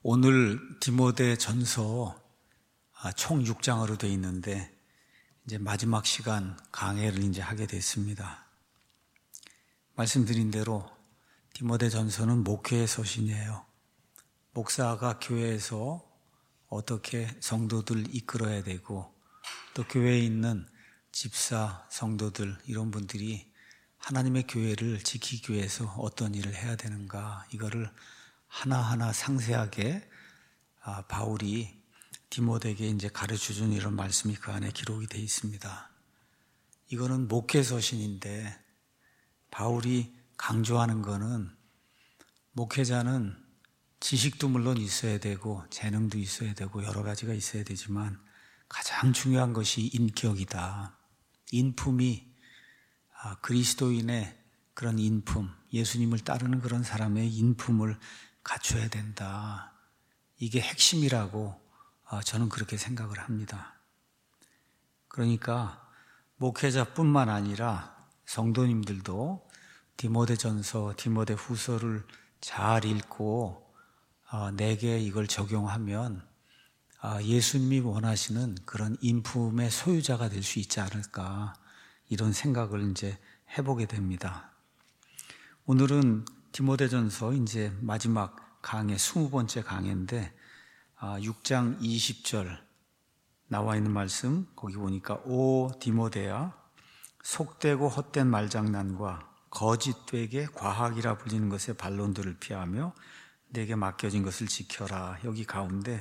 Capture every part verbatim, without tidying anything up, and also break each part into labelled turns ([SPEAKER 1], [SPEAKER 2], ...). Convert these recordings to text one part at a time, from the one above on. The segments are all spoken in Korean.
[SPEAKER 1] 오늘 디모데 전서 총 육 장으로 되어 있는데 이제 마지막 시간 강해를 이제 하게 됐습니다. 말씀드린 대로 디모데 전서는 목회의 서신이에요. 목사가 교회에서 어떻게 성도들 이끌어야 되고 또 교회에 있는 집사, 성도들 이런 분들이 하나님의 교회를 지키기 위해서 어떤 일을 해야 되는가, 이거를 하나하나 상세하게 바울이 디모데에게 이제 가르쳐준 이런 말씀이 그 안에 기록이 되어 있습니다. 이거는 목회 서신인데 바울이 강조하는 거는 목회자는 지식도 물론 있어야 되고 재능도 있어야 되고 여러 가지가 있어야 되지만 가장 중요한 것이 인격이다. 인품이 그리스도인의 그런 인품, 예수님을 따르는 그런 사람의 인품을 갖춰야 된다. 이게 핵심이라고 저는 그렇게 생각을 합니다. 그러니까 목회자뿐만 아니라 성도님들도 디모데전서, 디모데후서를 잘 읽고 내게 이걸 적용하면 예수님이 원하시는 그런 인품의 소유자가 될 수 있지 않을까, 이런 생각을 이제 해보게 됩니다. 오늘은 디모데전서 이제 마지막 강의, 스무 번째 강의인데 육 장 이십 절 나와 있는 말씀, 거기 보니까 오 디모데야, 속되고 헛된 말장난과 거짓되게 과학이라 불리는 것의 반론들을 피하며 내게 맡겨진 것을 지켜라. 여기 가운데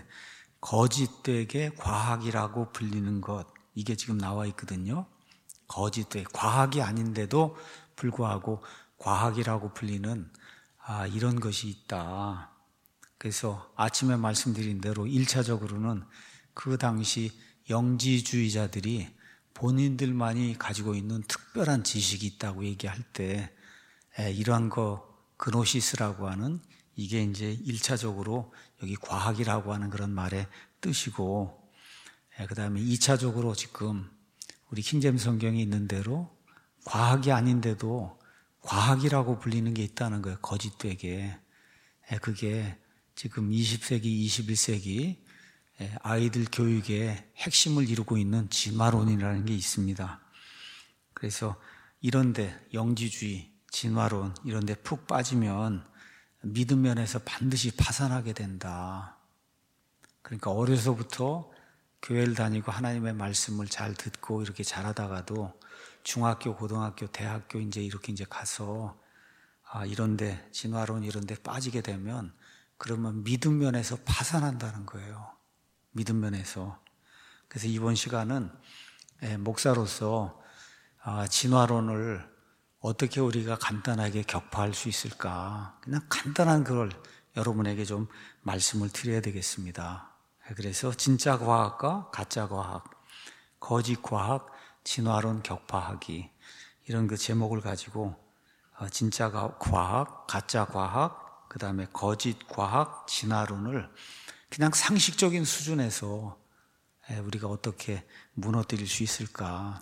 [SPEAKER 1] 거짓되게 과학이라고 불리는 것, 이게 지금 나와 있거든요. 거짓되게, 과학이 아닌데도 불구하고 과학이라고 불리는 아, 이런 것이 있다. 그래서 아침에 말씀드린 대로 일 차적으로는 그 당시 영지주의자들이 본인들만이 가지고 있는 특별한 지식이 있다고 얘기할 때 이러한 거 그노시스라고 하는, 이게 이제 일 차적으로 여기 과학이라고 하는 그런 말의 뜻이고, 그 다음에 이 차적으로 지금 우리 킹제임스 성경에 있는 대로 과학이 아닌데도 과학이라고 불리는 게 있다는 거예요. 거짓되게. 그게 지금 이십 세기, 이십일 세기 아이들 교육의 핵심을 이루고 있는 진화론이라는 게 있습니다. 그래서 이런데 영지주의, 진화론 이런데 푹 빠지면 믿음 면에서 반드시 파산하게 된다. 그러니까 어려서부터 교회를 다니고 하나님의 말씀을 잘 듣고 이렇게 잘하다가도 중학교, 고등학교, 대학교 이제 이렇게 이제 가서 아, 이런데 진화론 이런데 빠지게 되면 그러면 믿음 면에서 파산한다는 거예요. 믿음 면에서. 그래서 이번 시간은 목사로서 진화론을 어떻게 우리가 간단하게 격파할 수 있을까, 그냥 간단한 걸 여러분에게 좀 말씀을 드려야 되겠습니다. 그래서 진짜 과학과 가짜 과학, 거짓 과학, 진화론 격파하기, 이런 그 제목을 가지고 진짜 과학, 가짜 과학, 그 다음에 거짓 과학, 진화론을 그냥 상식적인 수준에서 우리가 어떻게 무너뜨릴 수 있을까.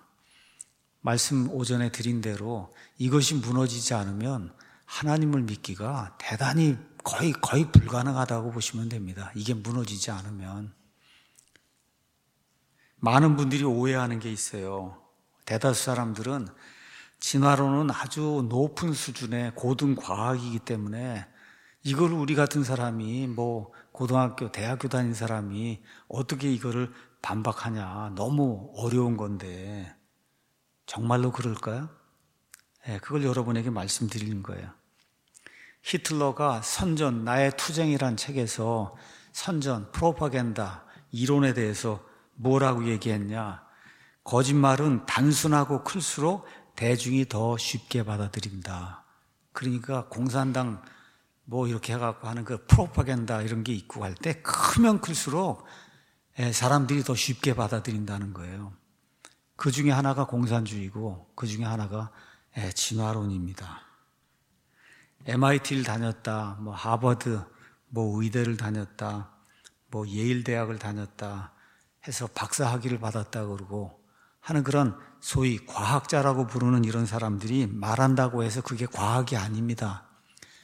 [SPEAKER 1] 말씀 오전에 드린 대로 이것이 무너지지 않으면 하나님을 믿기가 대단히 거의 거의 불가능하다고 보시면 됩니다. 이게 무너지지 않으면. 많은 분들이 오해하는 게 있어요. 대다수 사람들은 진화론은 아주 높은 수준의 고등 과학이기 때문에 이걸 우리 같은 사람이, 뭐 고등학교, 대학교 다닌 사람이 어떻게 이거를 반박하냐, 너무 어려운 건데 정말로 그럴까요? 네, 그걸 여러분에게 말씀드리는 거예요. 히틀러가 선전, 나의 투쟁이란 책에서 선전, 프로파간다, 이론에 대해서 뭐라고 얘기했냐? 거짓말은 단순하고 클수록 대중이 더 쉽게 받아들인다. 그러니까 공산당 뭐 이렇게 해갖고 하는 그 프로파간다 이런 게 있고 할 때 크면 클수록 사람들이 더 쉽게 받아들인다는 거예요. 그 중에 하나가 공산주의고 그 중에 하나가 진화론입니다. 엠아이티를 다녔다, 뭐 하버드, 뭐 의대를 다녔다, 뭐 예일 대학을 다녔다 해서 박사 학위를 받았다 그러고 하는 그런 소위 과학자라고 부르는 이런 사람들이 말한다고 해서 그게 과학이 아닙니다.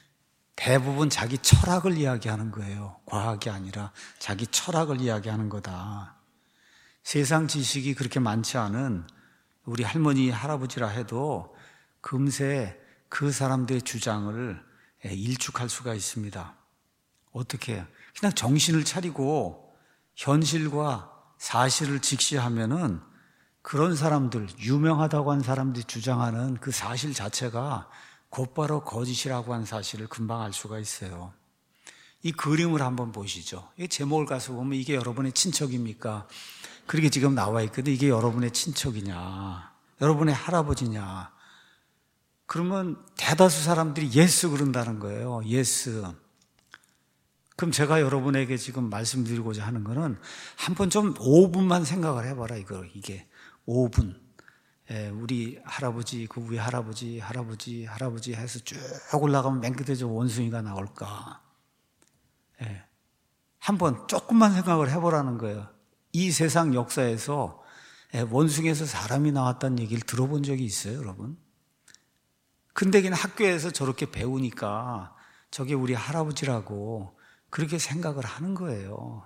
[SPEAKER 1] 대부분 자기 철학을 이야기하는 거예요. 과학이 아니라 자기 철학을 이야기하는 거다. 세상 지식이 그렇게 많지 않은 우리 할머니, 할아버지라 해도 금세 그 사람들의 주장을 일축할 수가 있습니다. 어떻게? 그냥 정신을 차리고 현실과 사실을 직시하면은 그런 사람들, 유명하다고 한 사람들이 주장하는 그 사실 자체가 곧바로 거짓이라고 한 사실을 금방 알 수가 있어요. 이 그림을 한번 보시죠. 이 제목을 가서 보면 이게 여러분의 친척입니까? 그렇게 지금 나와 있거든. 이게 여러분의 친척이냐? 여러분의 할아버지냐? 그러면 대다수 사람들이 예스 그런다는 거예요. 예스. 그럼 제가 여러분에게 지금 말씀드리고자 하는 거는 한번 좀 오 분만 생각을 해봐라. 이거, 이게. 오 분. 예, 우리 할아버지, 그 위에 할아버지, 할아버지, 할아버지 해서 쭉 올라가면 맨 끝에 저 원숭이가 나올까? 예. 한번 조금만 생각을 해보라는 거예요. 이 세상 역사에서 원숭이에서 사람이 나왔다는 얘기를 들어본 적이 있어요, 여러분? 근데 그냥 학교에서 저렇게 배우니까 저게 우리 할아버지라고 그렇게 생각을 하는 거예요.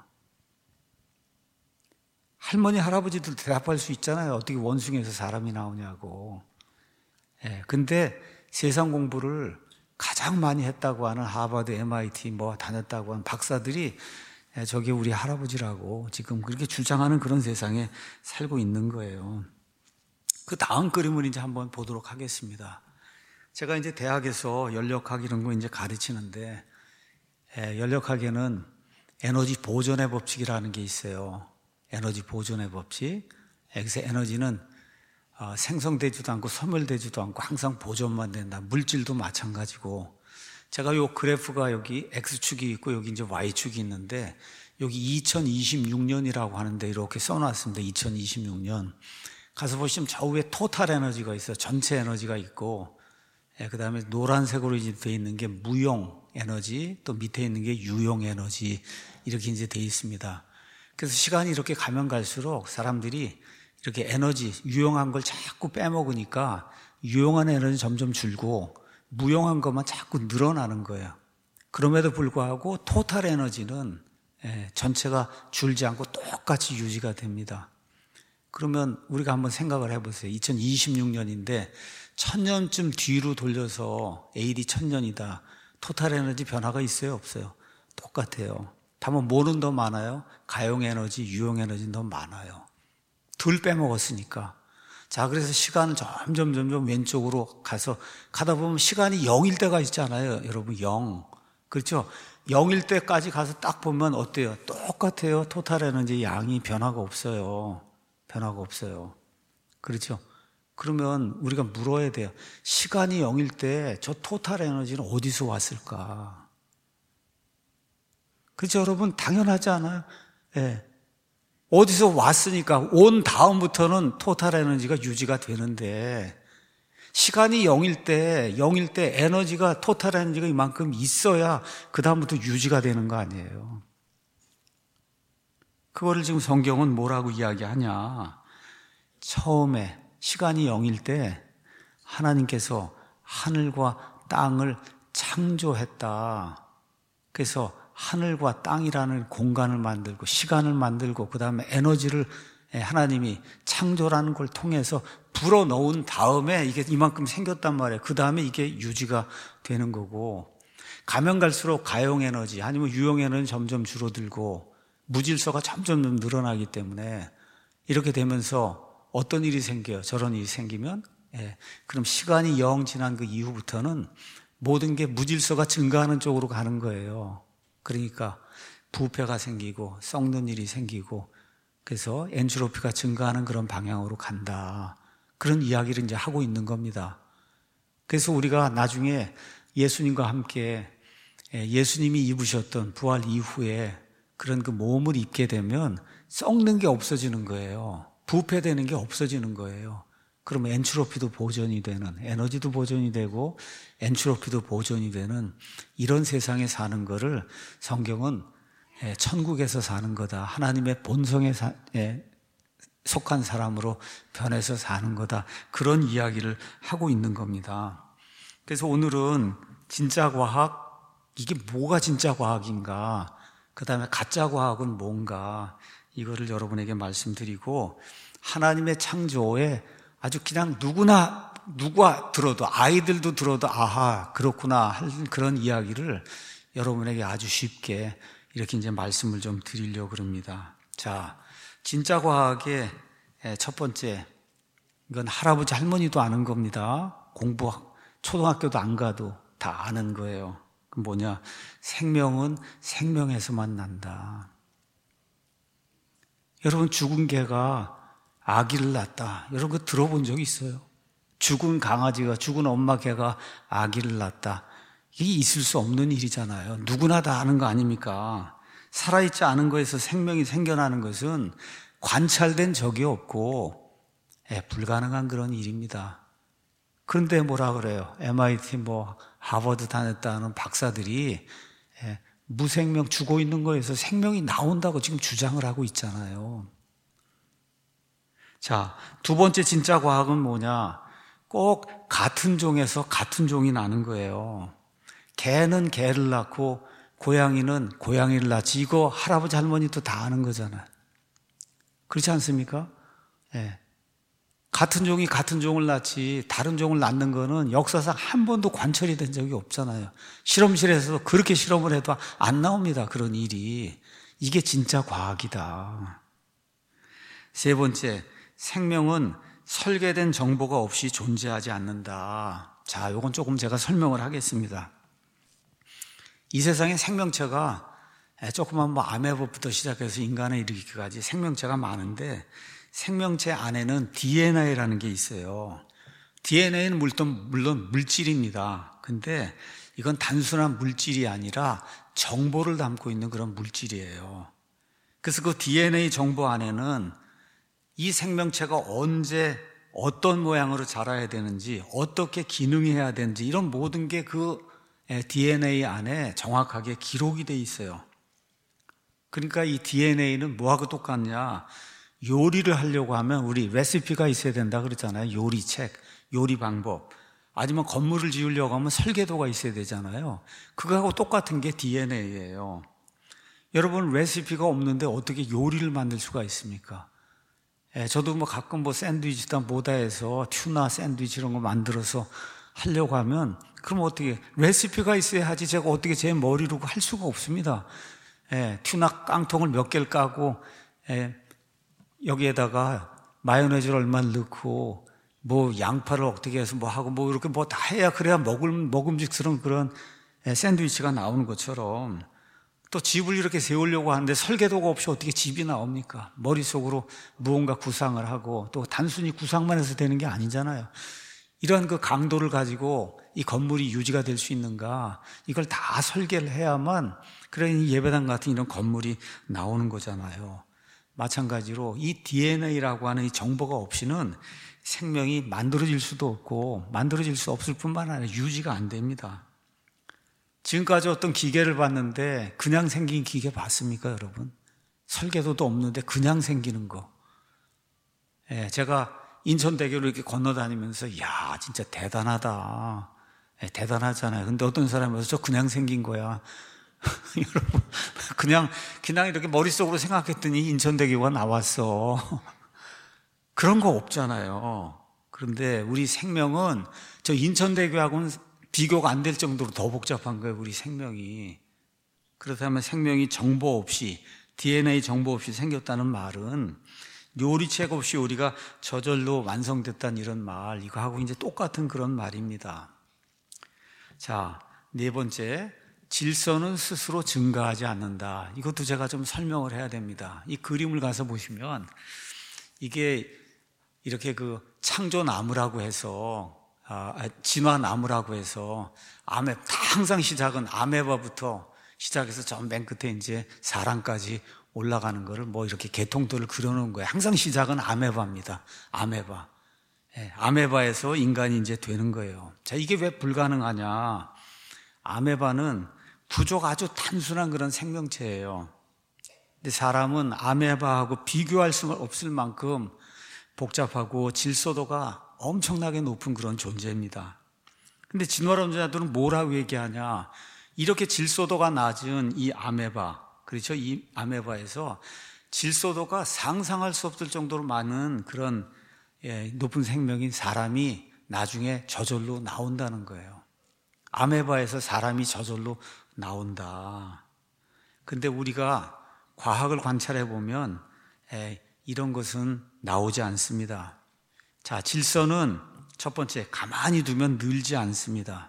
[SPEAKER 1] 할머니, 할아버지들 대답할 수 있잖아요. 어떻게 원숭이에서 사람이 나오냐고. 예, 근데 세상 공부를 가장 많이 했다고 하는 하버드, 엠아이티 뭐 다녔다고 하는 박사들이 저게 우리 할아버지라고 지금 그렇게 주장하는 그런 세상에 살고 있는 거예요. 그 다음 그림을 이제 한번 보도록 하겠습니다. 제가 이제 대학에서 연력학 이런 거 이제 가르치는데, 예, 연력학에는 에너지 보존의 법칙이라는 게 있어요. 에너지 보존의 법칙. 여기서 에너지는 어, 생성되지도 않고 소멸되지도 않고 항상 보존만 된다. 물질도 마찬가지고. 제가 요 그래프가 여기 X축이 있고 여기 이제 Y축이 있는데 여기 이천이십육 년이라고 하는데 이렇게 써놨습니다. 이천이십육 년. 가서 보시면 저 위에 토탈 에너지가 있어요. 전체 에너지가 있고, 예, 그 다음에 노란색으로 이제 되어 있는 게 무용 에너지, 또 밑에 있는 게 유용 에너지, 이렇게 이제 되어 있습니다. 그래서 시간이 이렇게 가면 갈수록 사람들이 이렇게 에너지, 유용한 걸 자꾸 빼먹으니까 유용한 에너지 점점 줄고 무용한 것만 자꾸 늘어나는 거예요. 그럼에도 불구하고 토탈 에너지는 전체가 줄지 않고 똑같이 유지가 됩니다. 그러면 우리가 한번 생각을 해보세요. 이천이십육 년인데 천년쯤 뒤로 돌려서 에이디 천년이다. 토탈 에너지 변화가 있어요? 없어요? 똑같아요. 다만 뭐는 더 많아요? 가용 에너지, 유용 에너지는 더 많아요. 덜 빼먹었으니까. 자, 그래서 시간은 점점 점점 왼쪽으로 가서 가다 보면 시간이 영일 때가 있잖아요. 여러분, 영. 그렇죠? 영일 때까지 가서 딱 보면 어때요? 똑같아요. 토탈 에너지 양이 변화가 없어요. 변화가 없어요. 그렇죠? 그러면 우리가 물어야 돼요. 시간이 영일 때 저 토탈 에너지는 어디서 왔을까? 그렇죠, 여러분? 당연하지 않아요? 예. 네. 어디서 왔으니까 온 다음부터는 토탈 에너지가 유지가 되는데 시간이 영일 때, 영일 때 에너지가, 토탈 에너지가 이만큼 있어야 그 다음부터 유지가 되는 거 아니에요. 그거를 지금 성경은 뭐라고 이야기하냐? 처음에 시간이 영일 때 하나님께서 하늘과 땅을 창조했다. 그래서 하늘과 땅이라는 공간을 만들고 시간을 만들고 그 다음에 에너지를 하나님이 창조라는 걸 통해서 불어넣은 다음에 이게 이만큼 생겼단 말이에요. 그 다음에 이게 유지가 되는 거고, 가면 갈수록 가용 에너지 아니면 유용 에너지는 점점 줄어들고 무질서가 점점 늘어나기 때문에 이렇게 되면서 어떤 일이 생겨요? 저런 일이 생기면, 예, 그럼 시간이 영 지난 그 이후부터는 모든 게 무질서가 증가하는 쪽으로 가는 거예요. 그러니까 부패가 생기고 썩는 일이 생기고 그래서 엔트로피가 증가하는 그런 방향으로 간다. 그런 이야기를 이제 하고 있는 겁니다. 그래서 우리가 나중에 예수님과 함께 예수님이 입으셨던 부활 이후에 그런 그 몸을 입게 되면 썩는 게 없어지는 거예요. 부패되는 게 없어지는 거예요. 그러면 엔트로피도 보존이 되는, 에너지도 보존이 되고 엔트로피도 보존이 되는 이런 세상에 사는 거를 성경은 천국에서 사는 거다. 하나님의 본성에 속한 사람으로 변해서 사는 거다. 그런 이야기를 하고 있는 겁니다. 그래서 오늘은 진짜 과학, 이게 뭐가 진짜 과학인가? 그 다음에 가짜 과학은 뭔가? 이거를 여러분에게 말씀드리고, 하나님의 창조에 아주 그냥 누구나, 누가 들어도, 아이들도 들어도 아하, 그렇구나 할 그런 이야기를 여러분에게 아주 쉽게 이렇게 이제 말씀을 좀 드리려고 그럽니다. 자, 진짜 과학의 첫 번째, 이건 할아버지 할머니도 아는 겁니다. 공부, 초등학교도 안 가도 다 아는 거예요. 그 뭐냐? 생명은 생명에서만 난다. 여러분, 죽은 개가 아기를 낳았다. 여러분, 그거 들어본 적 있어요? 죽은 강아지가, 죽은 엄마 개가 아기를 낳았다. 이게 있을 수 없는 일이잖아요. 누구나 다 아는 거 아닙니까? 살아있지 않은 거에서 생명이 생겨나는 것은 관찰된 적이 없고, 예, 불가능한 그런 일입니다. 그런데 뭐라 그래요? 엠아이티, 뭐, 하버드 다녔다는 박사들이, 예, 무생명, 죽어 있는 거에서 생명이 나온다고 지금 주장을 하고 있잖아요. 자, 두 번째 진짜 과학은 뭐냐? 꼭 같은 종에서 같은 종이 나는 거예요. 개는 개를 낳고 고양이는 고양이를 낳지. 이거 할아버지 할머니도 다 아는 거잖아요. 그렇지 않습니까? 예. 같은 종이 같은 종을 낳지 다른 종을 낳는 거는 역사상 한 번도 관철이 된 적이 없잖아요. 실험실에서도 그렇게 실험을 해도 안 나옵니다. 그런 일이. 이게 진짜 과학이다. 세 번째, 생명은 설계된 정보가 없이 존재하지 않는다. 자, 이건 조금 제가 설명을 하겠습니다. 이 세상에 생명체가 조그만 뭐 아메바부터 시작해서 인간에 이르기까지 생명체가 많은데, 생명체 안에는 디엔에이라는 게 있어요. 디엔에이는 물론, 물론 물질입니다. 근데 이건 단순한 물질이 아니라 정보를 담고 있는 그런 물질이에요. 그래서 그 디엔에이 정보 안에는 이 생명체가 언제 어떤 모양으로 자라야 되는지, 어떻게 기능해야 되는지, 이런 모든 게 그 디엔에이 안에 정확하게 기록이 돼 있어요. 그러니까 이 디엔에이는 뭐하고 똑같냐? 요리를 하려고 하면 우리 레시피가 있어야 된다 그러잖아요. 요리책, 요리 방법. 아니면 건물을 지으려고 하면 설계도가 있어야 되잖아요. 그거하고 똑같은 게 디엔에이예요. 여러분, 레시피가 없는데 어떻게 요리를 만들 수가 있습니까? 예, 저도 뭐 가끔 뭐 샌드위치다 뭐다 해서 튜나 샌드위치 이런 거 만들어서 하려고 하면, 그럼 어떻게, 레시피가 있어야 하지 제가 어떻게 제 머리로 할 수가 없습니다. 예, 튜나 깡통을 몇 개를 까고, 예, 여기에다가 마요네즈를 얼마나 넣고, 뭐 양파를 어떻게 해서 뭐 하고 뭐 이렇게 뭐 다 해야 그래야 먹을, 먹음직스러운 그런 샌드위치가 나오는 것처럼, 또 집을 이렇게 세우려고 하는데 설계도가 없이 어떻게 집이 나옵니까? 머릿속으로 무언가 구상을 하고, 또 단순히 구상만 해서 되는 게 아니잖아요. 이런 그 강도를 가지고 이 건물이 유지가 될 수 있는가, 이걸 다 설계를 해야만 그런 예배당 같은 이런 건물이 나오는 거잖아요. 마찬가지로 이 디엔에이라고 하는 이 정보가 없이는 생명이 만들어질 수도 없고, 만들어질 수 없을 뿐만 아니라 유지가 안 됩니다. 지금까지 어떤 기계를 봤는데 그냥 생긴 기계 봤습니까, 여러분? 설계도도 없는데 그냥 생기는 거. 예, 제가 인천대교를 이렇게 건너다니면서, 야, 진짜 대단하다. 예, 대단하잖아요. 근데 어떤 사람이 와서 저 그냥 생긴 거야. 여러분, 그냥, 그냥 이렇게 머릿속으로 생각했더니 인천대교가 나왔어. 그런 거 없잖아요. 그런데 우리 생명은 저 인천대교하고는 비교가 안 될 정도로 더 복잡한 거예요, 우리 생명이. 그렇다면 생명이 정보 없이, 디엔에이 정보 없이 생겼다는 말은 요리책 없이 우리가 저절로 완성됐다는 이런 말, 이거하고 이제 똑같은 그런 말입니다. 자, 네 번째, 질서는 스스로 증가하지 않는다. 이것도 제가 좀 설명을 해야 됩니다. 이 그림을 가서 보시면 이게 이렇게 그 창조나무라고 해서, 아, 진화나무라고 해서 아메, 항상 시작은 아메바부터 시작해서 저 맨 끝에 이제 사람까지 올라가는 거를 뭐 이렇게 계통들을 그려놓은 거예요. 항상 시작은 아메바입니다. 아메바. 예, 아메바에서 인간이 이제 되는 거예요. 자, 이게 왜 불가능하냐? 아메바는 구조가 아주 단순한 그런 생명체예요. 근데 사람은 아메바하고 비교할 수 없을 만큼 복잡하고 질서도가 엄청나게 높은 그런 존재입니다. 근데 진화론자들은 뭐라고 얘기하냐? 이렇게 질소도가 낮은 이 아메바, 그렇죠? 이 아메바에서 질소도가 상상할 수 없을 정도로 많은 그런 예, 높은 생명인 사람이 나중에 저절로 나온다는 거예요. 아메바에서 사람이 저절로 나온다. 근데 우리가 과학을 관찰해 보면 에, 이런 것은 나오지 않습니다. 자, 질소는 첫 번째, 가만히 두면 늘지 않습니다.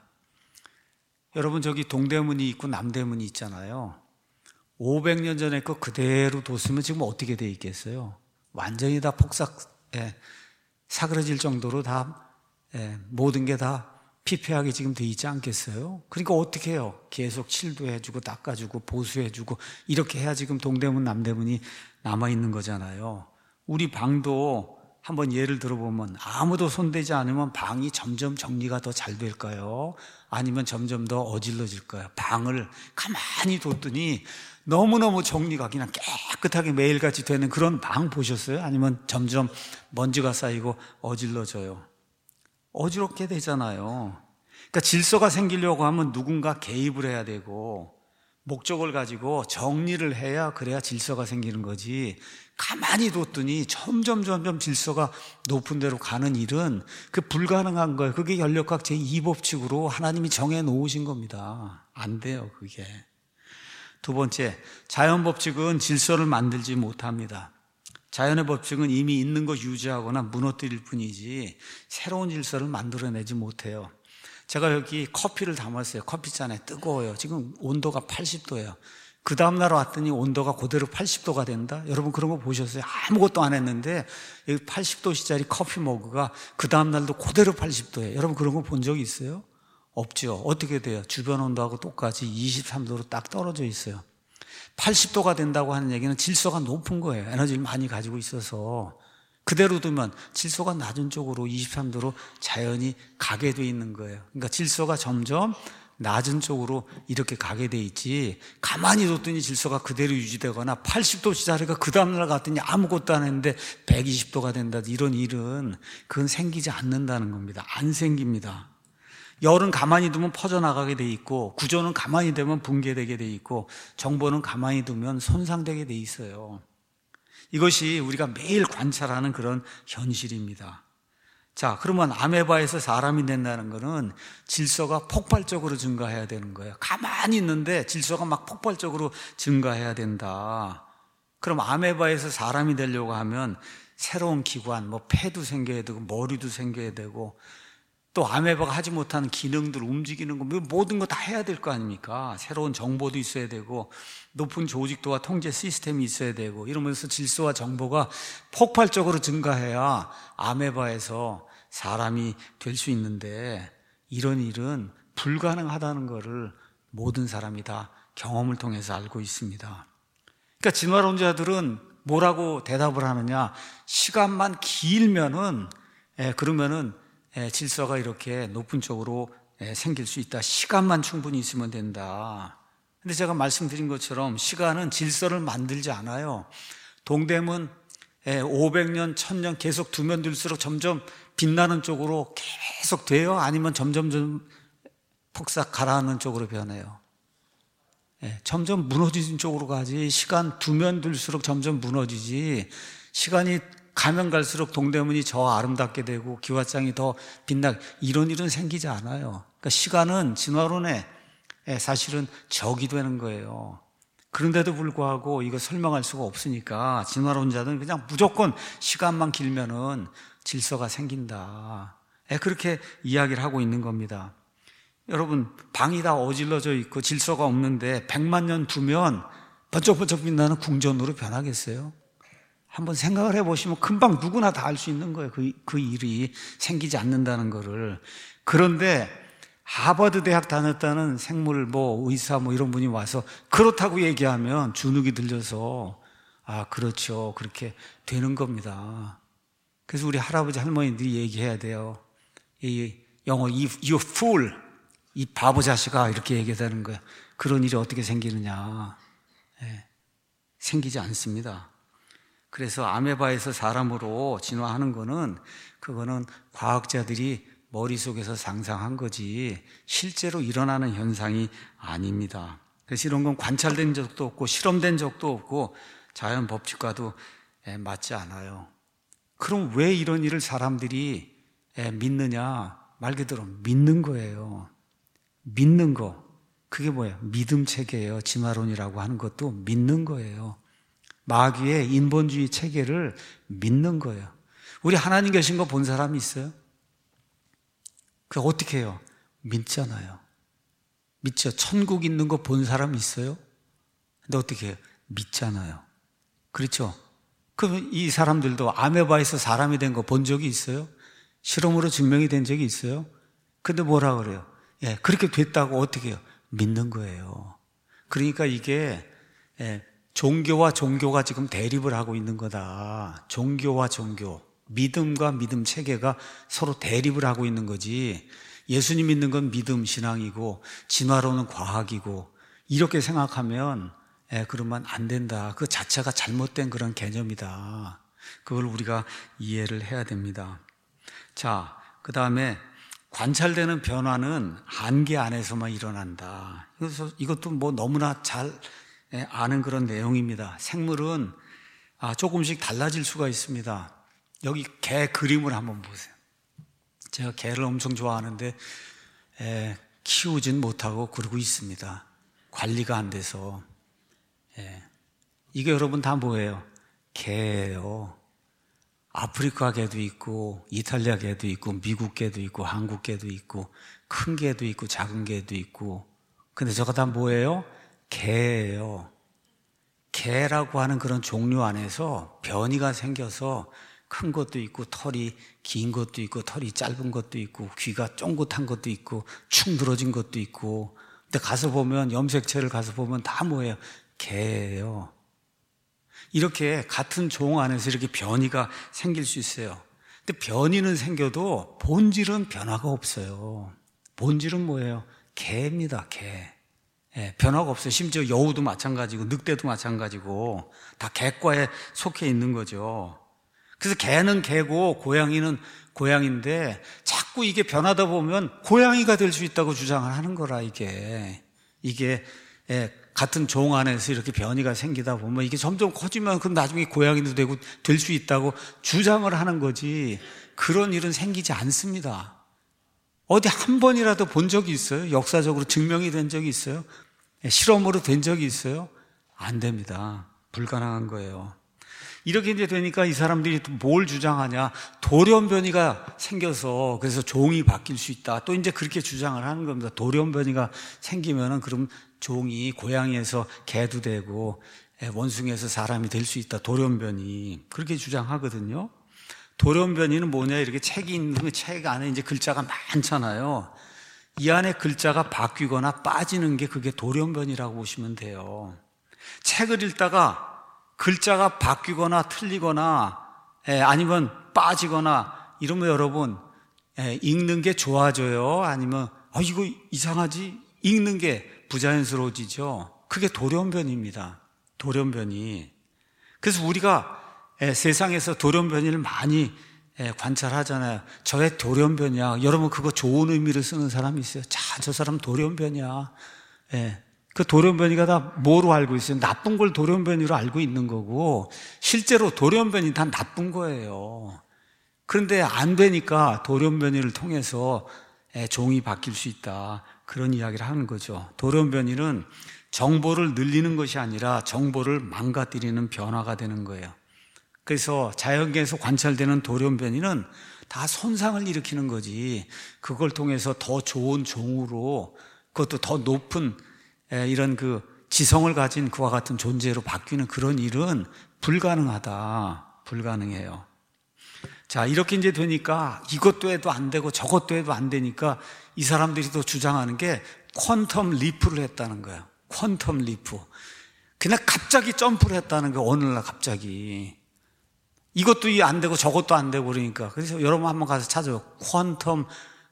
[SPEAKER 1] 여러분, 저기 동대문이 있고 남대문이 있잖아요. 오백 년 전에 거 그대로 뒀으면 지금 어떻게 돼 있겠어요? 완전히 다 폭삭, 예, 사그러질 정도로 다, 예, 모든 게 다 피폐하게 지금 돼 있지 않겠어요? 그러니까 어떻게 해요? 계속 칠도 해주고 닦아주고 보수해주고 이렇게 해야 지금 동대문 남대문이 남아있는 거잖아요. 우리 방도 한번 예를 들어보면 아무도 손대지 않으면 방이 점점 정리가 더 잘 될까요? 아니면 점점 더 어질러질까요? 방을 가만히 뒀더니 너무너무 정리가 그냥 깨끗하게 매일같이 되는 그런 방 보셨어요? 아니면 점점 먼지가 쌓이고 어질러져요? 어지럽게 되잖아요. 그러니까 질서가 생기려고 하면 누군가 개입을 해야 되고 목적을 가지고 정리를 해야 그래야 질서가 생기는 거지. 가만히 뒀더니 점점 점점 질서가 높은 데로 가는 일은 그 불가능한 거예요. 그게 연력학 제이 법칙으로 하나님이 정해 놓으신 겁니다. 안 돼요, 그게. 두 번째, 자연 법칙은 질서를 만들지 못합니다. 자연의 법칙은 이미 있는 것 유지하거나 무너뜨릴 뿐이지 새로운 질서를 만들어내지 못해요. 제가 여기 커피를 담았어요. 커피잔에 뜨거워요. 지금 온도가 팔십 도예요. 그 다음날 왔더니 온도가 그대로 팔십 도가 된다? 여러분 그런 거 보셨어요? 아무것도 안 했는데 여기 팔십 도짜리 커피 머그가 그 다음날도 그대로 팔십 도예요. 여러분 그런 거 본 적 있어요? 없죠. 어떻게 돼요? 주변 온도하고 똑같이 이십삼 도로 딱 떨어져 있어요. 팔십 도가 된다고 하는 얘기는 질소가 높은 거예요. 에너지를 많이 가지고 있어서. 그대로 두면 질소가 낮은 쪽으로 이십삼 도로 자연히 가게 돼 있는 거예요. 그러니까 질소가 점점 낮은 쪽으로 이렇게 가게 돼 있지, 가만히 뒀더니 질소가 그대로 유지되거나 팔십 도짜리가 그 다음날 갔더니 아무것도 안 했는데 백이십 도가 된다, 이런 일은 그건 생기지 않는다는 겁니다. 안 생깁니다. 열은 가만히 두면 퍼져나가게 돼 있고, 구조는 가만히 두면 붕괴되게 돼 있고, 정보는 가만히 두면 손상되게 돼 있어요. 이것이 우리가 매일 관찰하는 그런 현실입니다. 자, 그러면 아메바에서 사람이 된다는 것은 질서가 폭발적으로 증가해야 되는 거예요. 가만히 있는데 질서가 막 폭발적으로 증가해야 된다. 그럼 아메바에서 사람이 되려고 하면 새로운 기관, 뭐 폐도 생겨야 되고 머리도 생겨야 되고, 또 아메바가 하지 못하는 기능들, 움직이는 거, 모든 거 다 해야 될 거 아닙니까? 새로운 정보도 있어야 되고 높은 조직도와 통제 시스템이 있어야 되고, 이러면서 질서와 정보가 폭발적으로 증가해야 아메바에서 사람이 될 수 있는데, 이런 일은 불가능하다는 것을 모든 사람이 다 경험을 통해서 알고 있습니다. 그러니까 진화론자들은 뭐라고 대답을 하느냐? 시간만 길면은, 예, 그러면은 예, 질서가 이렇게 높은 쪽으로 예, 생길 수 있다. 시간만 충분히 있으면 된다. 근데 제가 말씀드린 것처럼 시간은 질서를 만들지 않아요. 동대문 예, 오백 년, 천 년 계속 두면 둘수록 점점 빛나는 쪽으로 계속 돼요? 아니면 점점 좀 폭삭 가라앉는 쪽으로 변해요? 예, 점점 무너지는 쪽으로 가지. 시간 두면 둘수록 점점 무너지지. 시간이 가면 갈수록 동대문이 더 아름답게 되고 기와장이 더 빛나게, 이런 일은 생기지 않아요. 그러니까 시간은 진화론의 사실은 적이 되는 거예요. 그런데도 불구하고 이거 설명할 수가 없으니까 진화론자들은 그냥 무조건 시간만 길면은 질서가 생긴다, 그렇게 이야기를 하고 있는 겁니다. 여러분, 방이 다 어질러져 있고 질서가 없는데 백만 년 두면 번쩍번쩍 빛나는 궁전으로 변하겠어요? 한번 생각을 해보시면 금방 누구나 다 알 수 있는 거예요. 그, 그 일이 생기지 않는다는 거를. 그런데 하버드 대학 다녔다는 생물 뭐 의사 뭐 이런 분이 와서 그렇다고 얘기하면 주눅이 들려서, 아, 그렇죠, 그렇게 되는 겁니다. 그래서 우리 할아버지 할머니들이 얘기해야 돼요. 이 영어 you, you fool, 이 바보 자식아, 이렇게 얘기하는 거예요. 그런 일이 어떻게 생기느냐? 네, 생기지 않습니다. 그래서 아메바에서 사람으로 진화하는 거는, 그거는 과학자들이 머릿속에서 상상한 거지 실제로 일어나는 현상이 아닙니다. 그래서 이런 건 관찰된 적도 없고 실험된 적도 없고 자연 법칙과도 맞지 않아요. 그럼 왜 이런 일을 사람들이 믿느냐? 말 그대로 믿는 거예요. 믿는 거. 그게 뭐예요? 믿음 체계예요. 진화론이라고 하는 것도 믿는 거예요. 마귀의 인본주의 체계를 믿는 거예요. 우리 하나님 계신 거 본 사람이 있어요? 그 어떻게 해요? 믿잖아요. 믿죠. 천국 있는 거 본 사람 있어요? 근데 어떻게 해요? 믿잖아요. 그렇죠? 그럼 이 사람들도 아메바에서 사람이 된 거 본 적이 있어요? 실험으로 증명이 된 적이 있어요? 근데 뭐라 그래요? 예, 그렇게 됐다고 어떻게 해요? 믿는 거예요. 그러니까 이게 예, 종교와 종교가 지금 대립을 하고 있는 거다. 종교와 종교, 믿음과 믿음 체계가 서로 대립을 하고 있는 거지. 예수님 믿는 건 믿음, 신앙이고 진화론은 과학이고 이렇게 생각하면 예, 그러면 안 된다. 그 자체가 잘못된 그런 개념이다. 그걸 우리가 이해를 해야 됩니다. 자, 그 다음에 관찰되는 변화는 한계 안에서만 일어난다. 그래서 이것도 뭐 너무나 잘 아는 그런 내용입니다. 생물은 조금씩 달라질 수가 있습니다. 여기 개 그림을 한번 보세요. 제가 개를 엄청 좋아하는데 에, 키우진 못하고 그러고 있습니다. 관리가 안 돼서. 예. 이게 여러분 다 뭐예요? 개예요. 아프리카 개도 있고 이탈리아 개도 있고 미국 개도 있고 한국 개도 있고 큰 개도 있고 작은 개도 있고. 근데 저거 다 뭐예요? 개예요. 개라고 하는 그런 종류 안에서 변이가 생겨서 큰 것도 있고 털이 긴 것도 있고 털이 짧은 것도 있고 귀가 쫑긋한 것도 있고 축 늘어진 것도 있고. 근데 가서 보면 염색체를 가서 보면 다 뭐예요? 개예요. 이렇게 같은 종 안에서 이렇게 변이가 생길 수 있어요. 근데 변이는 생겨도 본질은 변화가 없어요. 본질은 뭐예요? 개입니다. 개. 예, 변화가 없어요. 심지어 여우도 마찬가지고 늑대도 마찬가지고 다 개과에 속해 있는 거죠. 그래서 개는 개고 고양이는 고양이인데 자꾸 이게 변하다 보면 고양이가 될 수 있다고 주장을 하는 거라. 이게 이게 예, 같은 종 안에서 이렇게 변이가 생기다 보면 이게 점점 커지면 그럼 나중에 고양이도 되고 될 수 있다고 주장을 하는 거지. 그런 일은 생기지 않습니다. 어디 한 번이라도 본 적이 있어요? 역사적으로 증명이 된 적이 있어요? 실험으로 된 적이 있어요? 안 됩니다. 불가능한 거예요. 이렇게 이제 되니까 이 사람들이 뭘 주장하냐? 돌연변이가 생겨서 그래서 종이 바뀔 수 있다. 또 이제 그렇게 주장을 하는 겁니다. 돌연변이가 생기면은 그럼 종이 고양이에서 개도 되고 원숭이에서 사람이 될 수 있다. 돌연변이. 그렇게 주장하거든요. 돌연변이는 뭐냐? 이렇게 책이 있는 그 책 안에 이제 글자가 많잖아요. 이 안에 글자가 바뀌거나 빠지는 게 그게 돌연변이라고 보시면 돼요. 책을 읽다가 글자가 바뀌거나 틀리거나 예, 아니면 빠지거나 이러면 여러분 예, 읽는 게 좋아져요? 아니면 아, 이거 이상하지? 읽는 게 부자연스러워지죠? 그게 돌연변입니다. 돌연변이. 그래서 우리가 예, 세상에서 돌연변이를 많이 예, 관찰하잖아요. 저의 돌연변이야. 여러분 그거 좋은 의미를 쓰는 사람이 있어요. 자, 저 사람 돌연변이야. 예. 그 돌연변이가 다 뭐로 알고 있어요? 나쁜 걸 돌연변이로 알고 있는 거고 실제로 돌연변이 다 나쁜 거예요. 그런데 안 되니까 돌연변이를 통해서 종이 바뀔 수 있다. 그런 이야기를 하는 거죠. 돌연변이는 정보를 늘리는 것이 아니라 정보를 망가뜨리는 변화가 되는 거예요. 그래서 자연계에서 관찰되는 돌연변이는 다 손상을 일으키는 거지. 그걸 통해서 더 좋은 종으로 그것도 더 높은 이런 그 지성을 가진 그와 같은 존재로 바뀌는 그런 일은 불가능하다. 불가능해요. 자, 이렇게 이제 되니까 이것도 해도 안 되고 저것도 해도 안 되니까 이 사람들이 또 주장하는 게 퀀텀 리프를 했다는 거예요. 퀀텀 리프. 그냥 갑자기 점프를 했다는 거예요. 어느 날 갑자기. 이것도 안 되고 저것도 안 되고 그러니까. 그래서 여러분 한번 가서 찾아요. 퀀텀,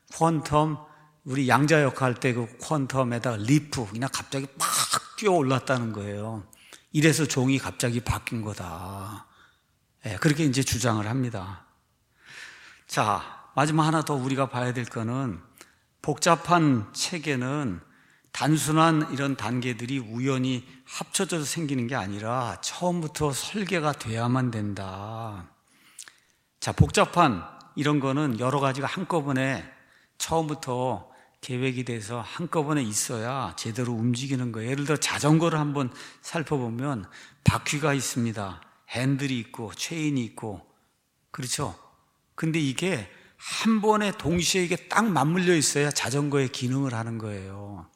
[SPEAKER 1] 퀀텀. 우리 양자역 할 때 그 퀀텀에다가 리프, 그냥 갑자기 팍 뛰어 올랐다는 거예요. 이래서 종이 갑자기 바뀐 거다. 네, 그렇게 이제 주장을 합니다. 자, 마지막 하나 더 우리가 봐야 될 거는 복잡한 체계는 단순한 이런 단계들이 우연히 합쳐져서 생기는 게 아니라 처음부터 설계가 돼야만 된다. 자, 복잡한 이런 거는 여러 가지가 한꺼번에 처음부터 계획이 돼서 한꺼번에 있어야 제대로 움직이는 거예요. 예를 들어 자전거를 한번 살펴보면 바퀴가 있습니다. 핸들이 있고 체인이 있고, 그렇죠? 근데 이게 한 번에 동시에 이게 딱 맞물려 있어야 자전거의 기능을 하는 거예요.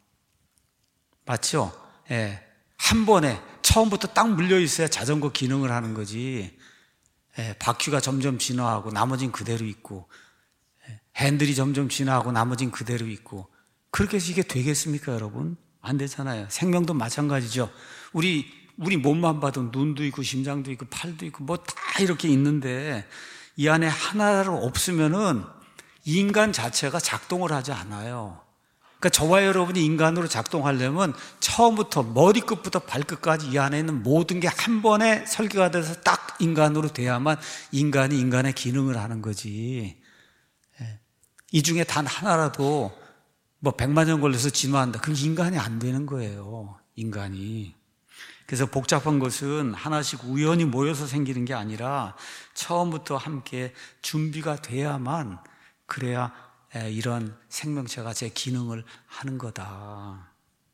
[SPEAKER 1] 맞죠? 예. 한 번에 처음부터 딱 물려 있어야 자전거 기능을 하는 거지. 예. 바퀴가 점점 진화하고 나머진 그대로 있고, 예. 핸들이 점점 진화하고 나머진 그대로 있고, 그렇게 해서 이게 되겠습니까, 여러분? 안 되잖아요. 생명도 마찬가지죠. 우리 우리 몸만 봐도 눈도 있고 심장도 있고 팔도 있고 뭐 다 이렇게 있는데 이 안에 하나로 없으면은 인간 자체가 작동을 하지 않아요. 그러니까 저와 여러분이 인간으로 작동하려면 처음부터 머리끝부터 발끝까지 이 안에 있는 모든 게 한 번에 설계가 돼서 딱 인간으로 돼야만 인간이 인간의 기능을 하는 거지. 이 중에 단 하나라도 뭐 백만 년 걸려서 진화한다. 그럼 인간이 안 되는 거예요. 인간이. 그래서 복잡한 것은 하나씩 우연히 모여서 생기는 게 아니라 처음부터 함께 준비가 돼야만, 그래야 이런 생명체가 제 기능을 하는 거다.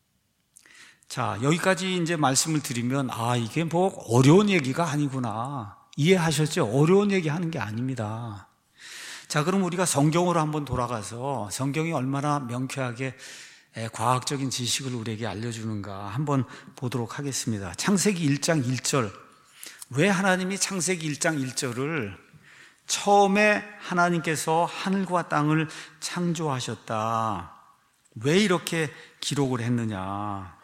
[SPEAKER 1] 자, 여기까지 이제 말씀을 드리면, 아, 이게 뭐 어려운 얘기가 아니구나. 이해하셨죠? 어려운 얘기 하는 게 아닙니다. 자, 그럼 우리가 성경으로 한번 돌아가서 성경이 얼마나 명쾌하게 과학적인 지식을 우리에게 알려주는가 한번 보도록 하겠습니다. 창세기 일 장 일 절. 왜 하나님이 창세기 일 장 일 절을 처음에 하나님께서 하늘과 땅을 창조하셨다, 왜 이렇게 기록을 했느냐?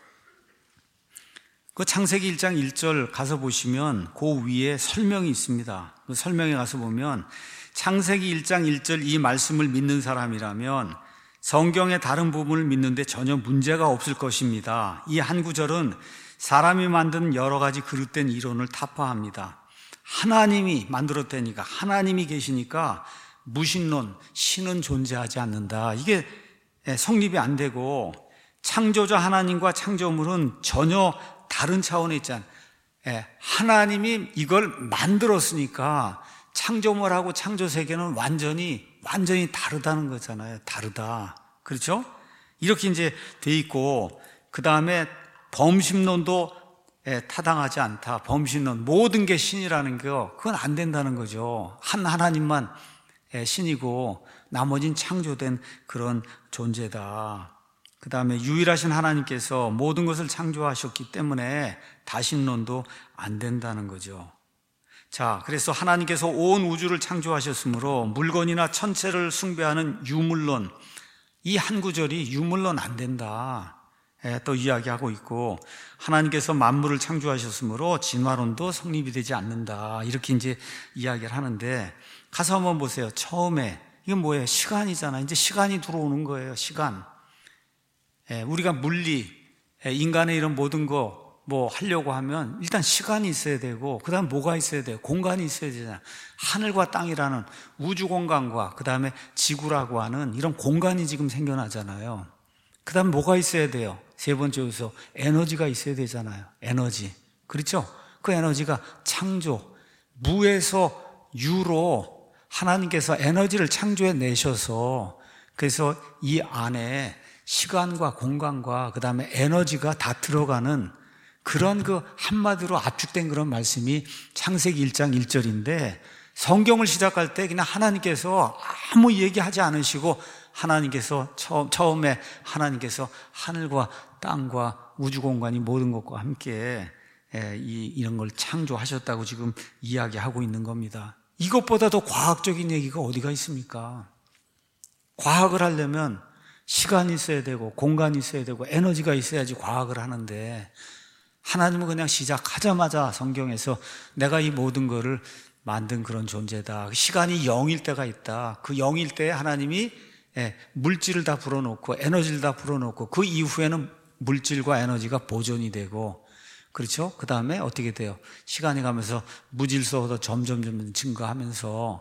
[SPEAKER 1] 그 창세기 일 장 일 절 가서 보시면 그 위에 설명이 있습니다. 그 설명에 가서 보면 창세기 일 장 일 절 이 말씀을 믿는 사람이라면 성경의 다른 부분을 믿는데 전혀 문제가 없을 것입니다. 이 한 구절은 사람이 만든 여러 가지 그릇된 이론을 타파합니다. 하나님이 만들었다니까, 하나님이 계시니까 무신론, 신은 존재하지 않는다, 이게 성립이 안 되고, 창조자 하나님과 창조물은 전혀 다른 차원에 있잖아요. 하나님이 이걸 만들었으니까 창조물하고 창조세계는 완전히 완전히 다르다는 거잖아요. 다르다. 그렇죠? 이렇게 이제 돼 있고, 그 다음에 범신론도 타당하지 않다. 범신론, 모든 게 신이라는 거, 그건 안 된다는 거죠. 한 하나님만 신이고 나머진 창조된 그런 존재다. 그 다음에 유일하신 하나님께서 모든 것을 창조하셨기 때문에 다신론도 안 된다는 거죠. 자, 그래서 하나님께서 온 우주를 창조하셨으므로 물건이나 천체를 숭배하는 유물론, 이 한 구절이 유물론 안 된다 또 이야기하고 있고, 하나님께서 만물을 창조하셨으므로 진화론도 성립이 되지 않는다, 이렇게 이제 이야기를 하는데, 가서 한번 보세요. 처음에 이게 뭐예요? 시간이잖아요. 이제 시간이 들어오는 거예요. 시간. 우리가 물리, 인간의 이런 모든 거 뭐 하려고 하면 일단 시간이 있어야 되고, 그 다음 뭐가 있어야 돼요? 공간이 있어야 되잖아요. 하늘과 땅이라는 우주 공간과 그 다음에 지구라고 하는 이런 공간이 지금 생겨나잖아요. 그 다음 뭐가 있어야 돼요? 세 번째 요소, 에너지가 있어야 되잖아요. 에너지. 그렇죠? 그 에너지가 창조, 무에서 유로 하나님께서 에너지를 창조해 내셔서, 그래서 이 안에 시간과 공간과 그 다음에 에너지가 다 들어가는 그런, 그 한마디로 압축된 그런 말씀이 창세기 일 장 일 절인데, 성경을 시작할 때 그냥 하나님께서 아무 얘기하지 않으시고, 하나님께서 처음, 처음에 하나님께서 하늘과 땅과 우주 공간이 모든 것과 함께 이, 이런 걸 창조하셨다고 지금 이야기하고 있는 겁니다. 이것보다 더 과학적인 얘기가 어디가 있습니까? 과학을 하려면 시간이 있어야 되고 공간이 있어야 되고 에너지가 있어야지 과학을 하는데, 하나님은 그냥 시작하자마자 성경에서 내가 이 모든 거를 만든 그런 존재다, 시간이 영일 때가 있다, 그 영일 때에 하나님이 물질을 다 불어넣고 에너지를 다 불어넣고 그 이후에는 물질과 에너지가 보존이 되고, 그렇죠? 그 다음에 어떻게 돼요? 시간이 가면서 무질서도 점점 점점 증가하면서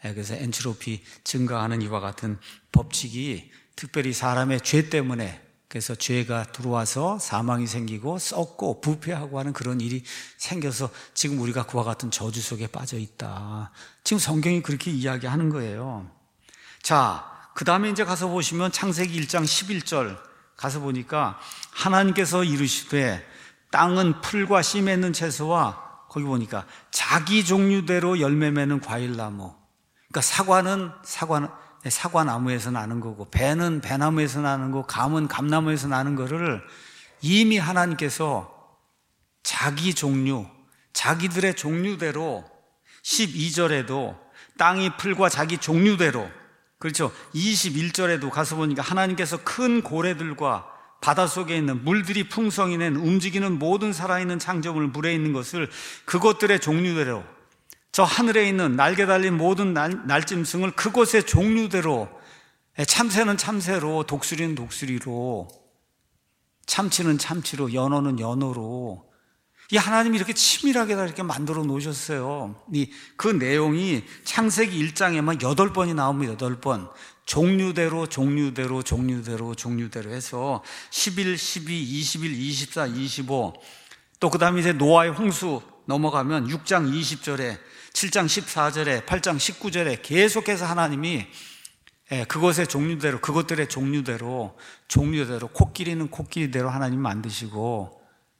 [SPEAKER 1] 그래서 엔트로피 증가하는 이와 같은 법칙이 특별히 사람의 죄 때문에, 그래서 죄가 들어와서 사망이 생기고 썩고 부패하고 하는 그런 일이 생겨서 지금 우리가 그와 같은 저주 속에 빠져 있다. 지금 성경이 그렇게 이야기하는 거예요. 자, 그 다음에 이제 가서 보시면 창세기 일 장 십일 절 가서 보니까 하나님께서 이르시되 땅은 풀과 씨 맺는 채소와, 거기 보니까 자기 종류대로 열매 맺는 과일나무, 그러니까 사과는 사과는 사과나무에서 나는 거고, 배는 배나무에서 나는 거고, 감은 감나무에서 나는 거를 이미 하나님께서 자기 종류, 자기들의 종류대로 십이 절에도 땅이 풀과 자기 종류대로, 그렇죠, 이십일 절에도 가서 보니까 하나님께서 큰 고래들과 바닷속에 있는 물들이 풍성히 낸 움직이는 모든 살아있는 창조물, 물에 있는 것을 그것들의 종류대로, 저 하늘에 있는 날개 달린 모든 날, 날짐승을 그곳의 종류대로, 참새는 참새로, 독수리는 독수리로, 참치는 참치로, 연어는 연어로, 이 하나님이 이렇게 치밀하게 다 이렇게 만들어 놓으셨어요. 이 그 내용이 창세기 일 장에만 여덟 번이 나옵니다. 여덟 번. 종류대로, 종류대로, 종류대로, 종류대로 해서 십일, 십이, 이십일, 이십사, 이십오, 또 그 다음에 이제 노아의 홍수 넘어가면 육 장 이십 절에, 칠 장 십사 절에, 팔 장 십구 절에 계속해서 하나님이 그것의 종류대로, 그것들의 종류대로, 종류대로, 코끼리는 코끼리대로 하나님 만드시고,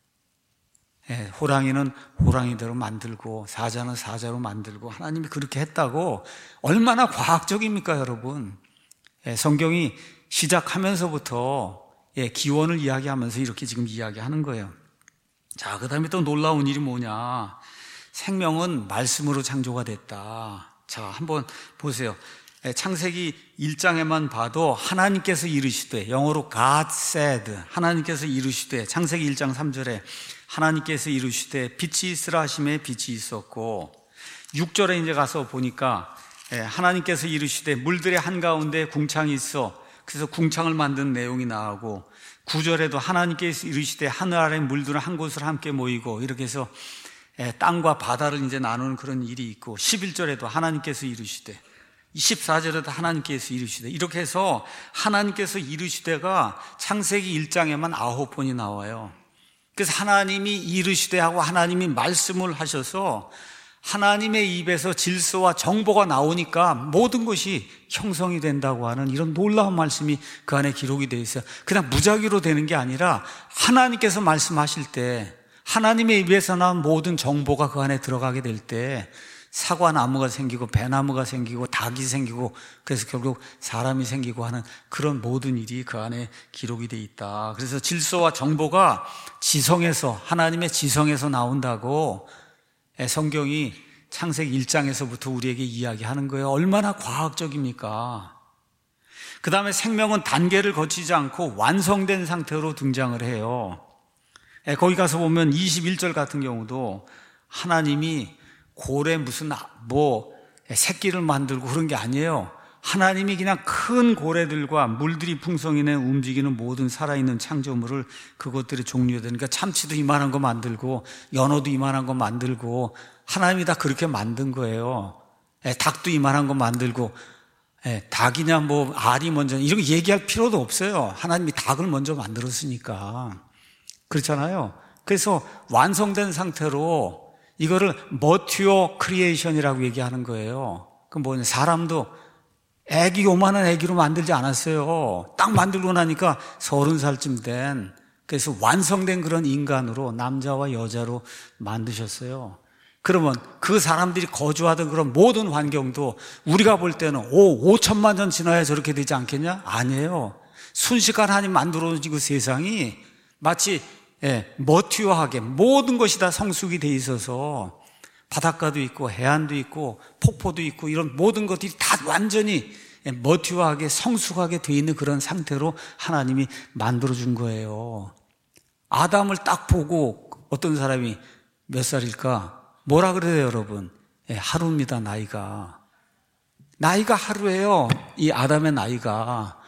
[SPEAKER 1] 호랑이는 호랑이대로 만들고, 사자는 사자로 만들고, 하나님이 그렇게 했다고. 얼마나 과학적입니까, 여러분? 성경이 시작하면서부터 기원을 이야기하면서 이렇게 지금 이야기하는 거예요. 자, 그 다음에 또 놀라운 일이 뭐냐. 생명은 말씀으로 창조가 됐다. 자, 한번 보세요. 창세기 일 장에만 봐도 하나님께서 이르시되, 영어로 God said, 하나님께서 이르시되, 창세기 일 장 삼 절에 하나님께서 이르시되 빛이 있으라 하심에 빛이 있었고, 육 절에 이제 가서 보니까 하나님께서 이르시되 물들의 한가운데 궁창이 있어, 그래서 궁창을 만든 내용이 나오고, 구 절에도 하나님께서 이르시되 하늘 아래 물들은 한 곳으로 함께 모이고, 이렇게 해서 땅과 바다를 이제 나누는 그런 일이 있고, 십일 절에도 하나님께서 이르시되, 십사 절에도 하나님께서 이르시되, 이렇게 해서 하나님께서 이르시되가 창세기 일 장에만 아홉 번이 나와요. 그래서 하나님이 이르시되 하고 하나님이 말씀을 하셔서 하나님의 입에서 질서와 정보가 나오니까 모든 것이 형성이 된다고 하는 이런 놀라운 말씀이 그 안에 기록이 되어 있어요. 그냥 무작위로 되는 게 아니라 하나님께서 말씀하실 때, 하나님의 입에서 나온 모든 정보가 그 안에 들어가게 될 때 사과나무가 생기고 배나무가 생기고 닭이 생기고, 그래서 결국 사람이 생기고 하는 그런 모든 일이 그 안에 기록이 되어 있다. 그래서 질서와 정보가 지성에서, 하나님의 지성에서 나온다고 성경이 창세기 일 장에서부터 우리에게 이야기하는 거예요. 얼마나 과학적입니까? 그 다음에 생명은 단계를 거치지 않고 완성된 상태로 등장을 해요. 거기 가서 보면 이십일 절 같은 경우도 하나님이 고래 무슨 뭐 새끼를 만들고 그런 게 아니에요. 하나님이 그냥 큰 고래들과 물들이 풍성히 낸 움직이는 모든 살아있는 창조물을 그것들의 종류에 되니까, 참치도 이만한 거 만들고 연어도 이만한 거 만들고, 하나님이 다 그렇게 만든 거예요. 닭도 이만한 거 만들고, 닭이냐 뭐 알이 먼저, 이런 거 얘기할 필요도 없어요. 하나님이 닭을 먼저 만들었으니까. 그렇잖아요. 그래서 완성된 상태로 이거를 머튜어 크리에이션이라고 얘기하는 거예요. 그 뭐냐, 사람도 애기 요만한 애기로 만들지 않았어요. 딱 만들고 나니까 서른 살쯤 된, 그래서 완성된 그런 인간으로, 남자와 여자로 만드셨어요. 그러면 그 사람들이 거주하던 그런 모든 환경도 우리가 볼 때는 오, 오천만 년 지나야 저렇게 되지 않겠냐? 아니에요. 순식간 하나님 만들어진 그 세상이 마치 예, 머티어하게 모든 것이 다 성숙이 돼 있어서 바닷가도 있고 해안도 있고 폭포도 있고 이런 모든 것들이 다 완전히 머티어하게 성숙하게 돼 있는 그런 상태로 하나님이 만들어준 거예요. 아담을 딱 보고 어떤 사람이 몇 살일까? 뭐라 그래요, 여러분? 예, 하루입니다, 나이가. 나이가 하루예요. 이 아담의 나이가.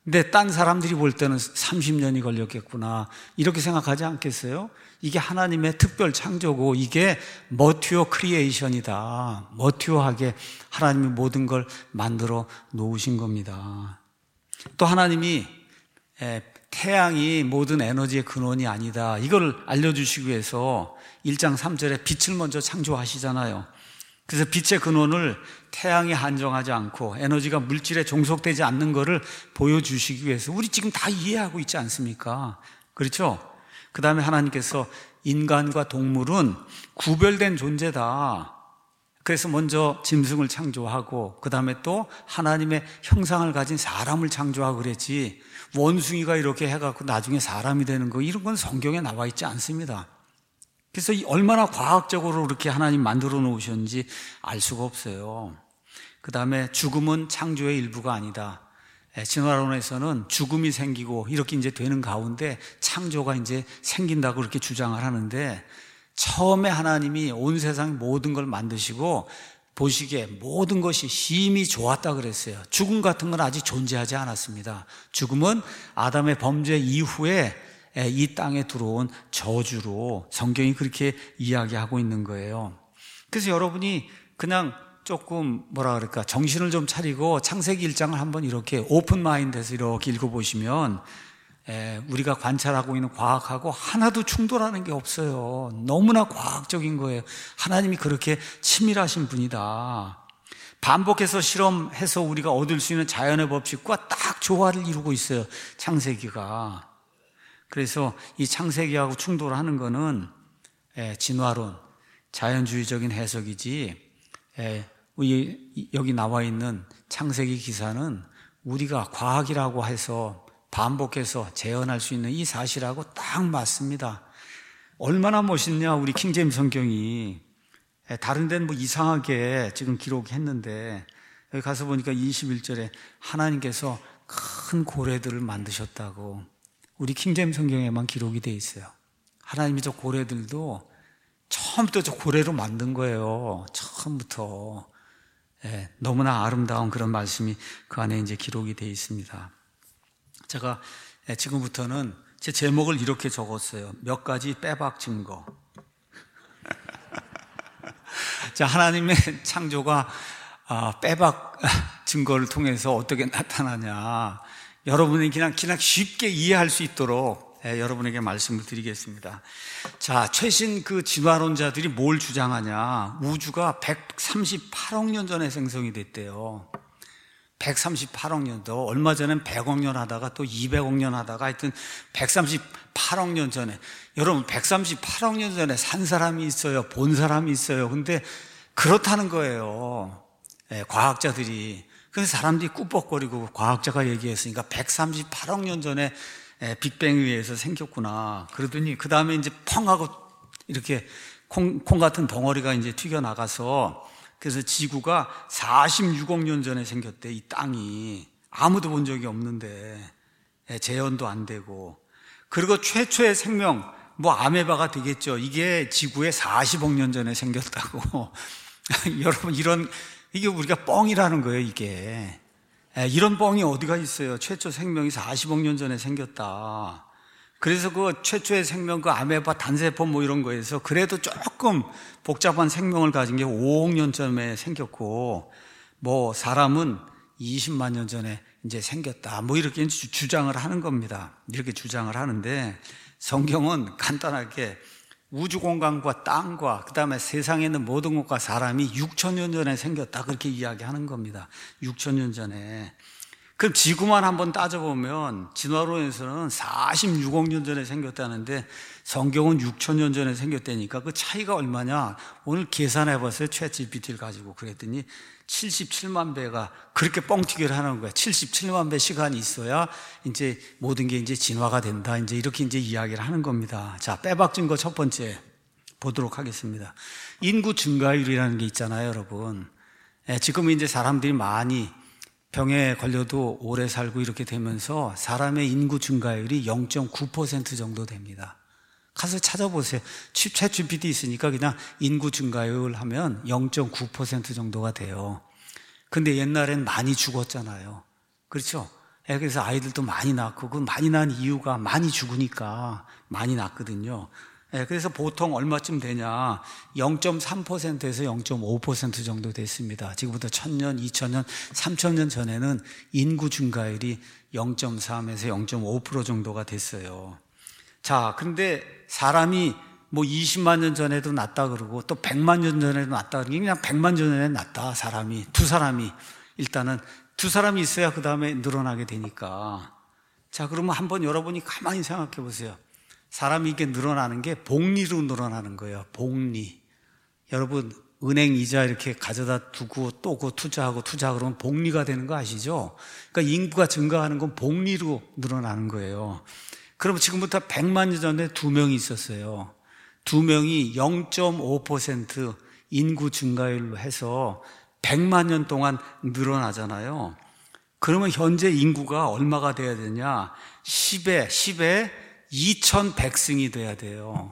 [SPEAKER 1] 근데 딴 사람들이 볼 때는 삼십 년이 걸렸겠구나 이렇게 생각하지 않겠어요? 이게 하나님의 특별 창조고 이게 머티어 크리에이션이다. 머티어하게 하나님이 모든 걸 만들어 놓으신 겁니다. 또 하나님이 태양이 모든 에너지의 근원이 아니다. 이걸 알려주시기 위해서 일 장 삼 절에 빛을 먼저 창조하시잖아요. 그래서 빛의 근원을 태양에 한정하지 않고 에너지가 물질에 종속되지 않는 것을 보여주시기 위해서 우리 지금 다 이해하고 있지 않습니까? 그렇죠? 그 다음에 하나님께서 인간과 동물은 구별된 존재다. 그래서 먼저 짐승을 창조하고 그 다음에 또 하나님의 형상을 가진 사람을 창조하고 그랬지 원숭이가 이렇게 해갖고 나중에 사람이 되는 거 이런 건 성경에 나와 있지 않습니다. 그래서 얼마나 과학적으로 그렇게 하나님 만들어 놓으셨는지 알 수가 없어요. 그 다음에 죽음은 창조의 일부가 아니다. 진화론에서는 죽음이 생기고 이렇게 이제 되는 가운데 창조가 이제 생긴다고 그렇게 주장을 하는데 처음에 하나님이 온 세상 모든 걸 만드시고 보시기에 모든 것이 심히 좋았다 그랬어요. 죽음 같은 건 아직 존재하지 않았습니다. 죽음은 아담의 범죄 이후에 이 땅에 들어온 저주로 성경이 그렇게 이야기하고 있는 거예요. 그래서 여러분이 그냥 조금 뭐라 그럴까 정신을 좀 차리고 창세기 일 장을 한번 이렇게 오픈 마인드에서 이렇게 읽어보시면 우리가 관찰하고 있는 과학하고 하나도 충돌하는 게 없어요. 너무나 과학적인 거예요. 하나님이 그렇게 치밀하신 분이다. 반복해서 실험해서 우리가 얻을 수 있는 자연의 법칙과 딱 조화를 이루고 있어요. 창세기가. 그래서 이 창세기하고 충돌하는 거는 진화론, 자연주의적인 해석이지 여기 나와 있는 창세기 기사는 우리가 과학이라고 해서 반복해서 재현할 수 있는 이 사실하고 딱 맞습니다. 얼마나 멋있냐 우리 킹제임스 성경이. 다른 데는 뭐 이상하게 지금 기록했는데 여기 가서 보니까 이십일 절에 하나님께서 큰 고래들을 만드셨다고 우리 킹제임스 성경에만 기록이 돼 있어요. 하나님이 저 고래들도 처음부터 저 고래로 만든 거예요. 처음부터. 예, 너무나 아름다운 그런 말씀이 그 안에 이제 기록이 돼 있습니다. 제가 지금부터는 제 제목을 이렇게 적었어요. 몇 가지 빼박 증거. 자, 하나님의 창조가 빼박 증거를 통해서 어떻게 나타나냐. 여러분이 그냥, 그냥 쉽게 이해할 수 있도록 여러분에게 말씀을 드리겠습니다. 자, 최신 그 진화론자들이 뭘 주장하냐. 우주가 백삼십팔억 년 전에 생성이 됐대요. 백삼십팔억 년도 얼마 전엔 백억 년 하다가 또 이백억 년 하다가 하여튼 백삼십팔억 년 전에 여러분 백삼십팔억 년 전에 산 사람이 있어요. 본 사람이 있어요. 근데 그렇다는 거예요. 네, 과학자들이. 그래서 사람들이 꾸벅거리고 과학자가 얘기했으니까 백삼십팔억 년 전에 빅뱅에 의해서 생겼구나. 그러더니 그 다음에 이제 펑 하고 이렇게 콩, 콩 같은 덩어리가 이제 튀겨나가서 그래서 지구가 사십육억 년 전에 생겼대. 이 땅이 아무도 본 적이 없는데 재현도 안 되고. 그리고 최초의 생명 뭐 아메바가 되겠죠. 이게 지구에 사십억 년 전에 생겼다고. 여러분 이런 이게 우리가 뻥이라는 거예요. 이게 이런 뻥이 어디가 있어요. 최초 생명이 사십억 년 전에 생겼다. 그래서 그 최초의 생명, 그 아메바 단세포 뭐 이런 거에서 그래도 조금 복잡한 생명을 가진 게 오억 년 전에 생겼고, 뭐 사람은 이십만 년 전에 이제 생겼다. 뭐 이렇게 주장을 하는 겁니다. 이렇게 주장을 하는데 성경은 간단하게 우주 공간과 땅과 그 다음에 세상에 있는 모든 것과 사람이 육천 년 전에 생겼다. 그렇게 이야기하는 겁니다. 육천 년 전에. 그럼 지구만 한번 따져보면 진화론에서는 사십육억 년 전에 생겼다는데 성경은 육천 년 전에 생겼다니까 그 차이가 얼마냐. 오늘 계산해봤어요. 챗 지피티를 가지고. 그랬더니 칠십칠만 배가 그렇게 뻥튀기를 하는 거야. 칠십칠만 배 시간이 있어야 이제 모든 게 이제 진화가 된다. 이제 이렇게 이제 이야기를 하는 겁니다. 자, 빼박 증거 첫 번째 보도록 하겠습니다. 인구 증가율이라는 게 있잖아요, 여러분. 예, 지금 이제 사람들이 많이 병에 걸려도 오래 살고 이렇게 되면서 사람의 인구 증가율이 영 점 구 퍼센트 정도 됩니다. 가서 찾아보세요. 챗 지피티 있으니까 그냥 인구 증가율 하면 영 점 구 퍼센트 정도가 돼요. 근데 옛날엔 많이 죽었잖아요. 그렇죠? 예, 그래서 아이들도 많이 낳고, 그 많이 낳은 이유가 많이 죽으니까 많이 낳거든요. 예, 그래서 보통 얼마쯤 되냐? 영 점 삼 퍼센트에서 영 점 오 퍼센트 정도 됐습니다. 지금부터 천 년, 이천 년, 삼천 년 전에는 인구 증가율이 영 점 삼에서 영 점 오 퍼센트 정도가 됐어요. 자, 근데 사람이 뭐 이십만 년 전에도 낳다 그러고 또 백만 년 전에도 낳다 그러고 그냥 백만 년 전에 낳다, 사람이. 두 사람이. 일단은 두 사람이 있어야 그 다음에 늘어나게 되니까. 자, 그러면 한번 여러분이 가만히 생각해 보세요. 사람이 이게 늘어나는 게 복리로 늘어나는 거예요. 복리. 여러분, 은행 이자 이렇게 가져다 두고 또 그 투자하고 투자 그러면 복리가 되는 거 아시죠? 그러니까 인구가 증가하는 건 복리로 늘어나는 거예요. 그러면 지금부터 백만 년 전에 두 명이 있었어요. 두 명이 영 점 오 퍼센트 인구 증가율로 해서 백만 년 동안 늘어나잖아요. 그러면 현재 인구가 얼마가 돼야 되냐? 십에, 십에 이천백 승이 돼야 돼요.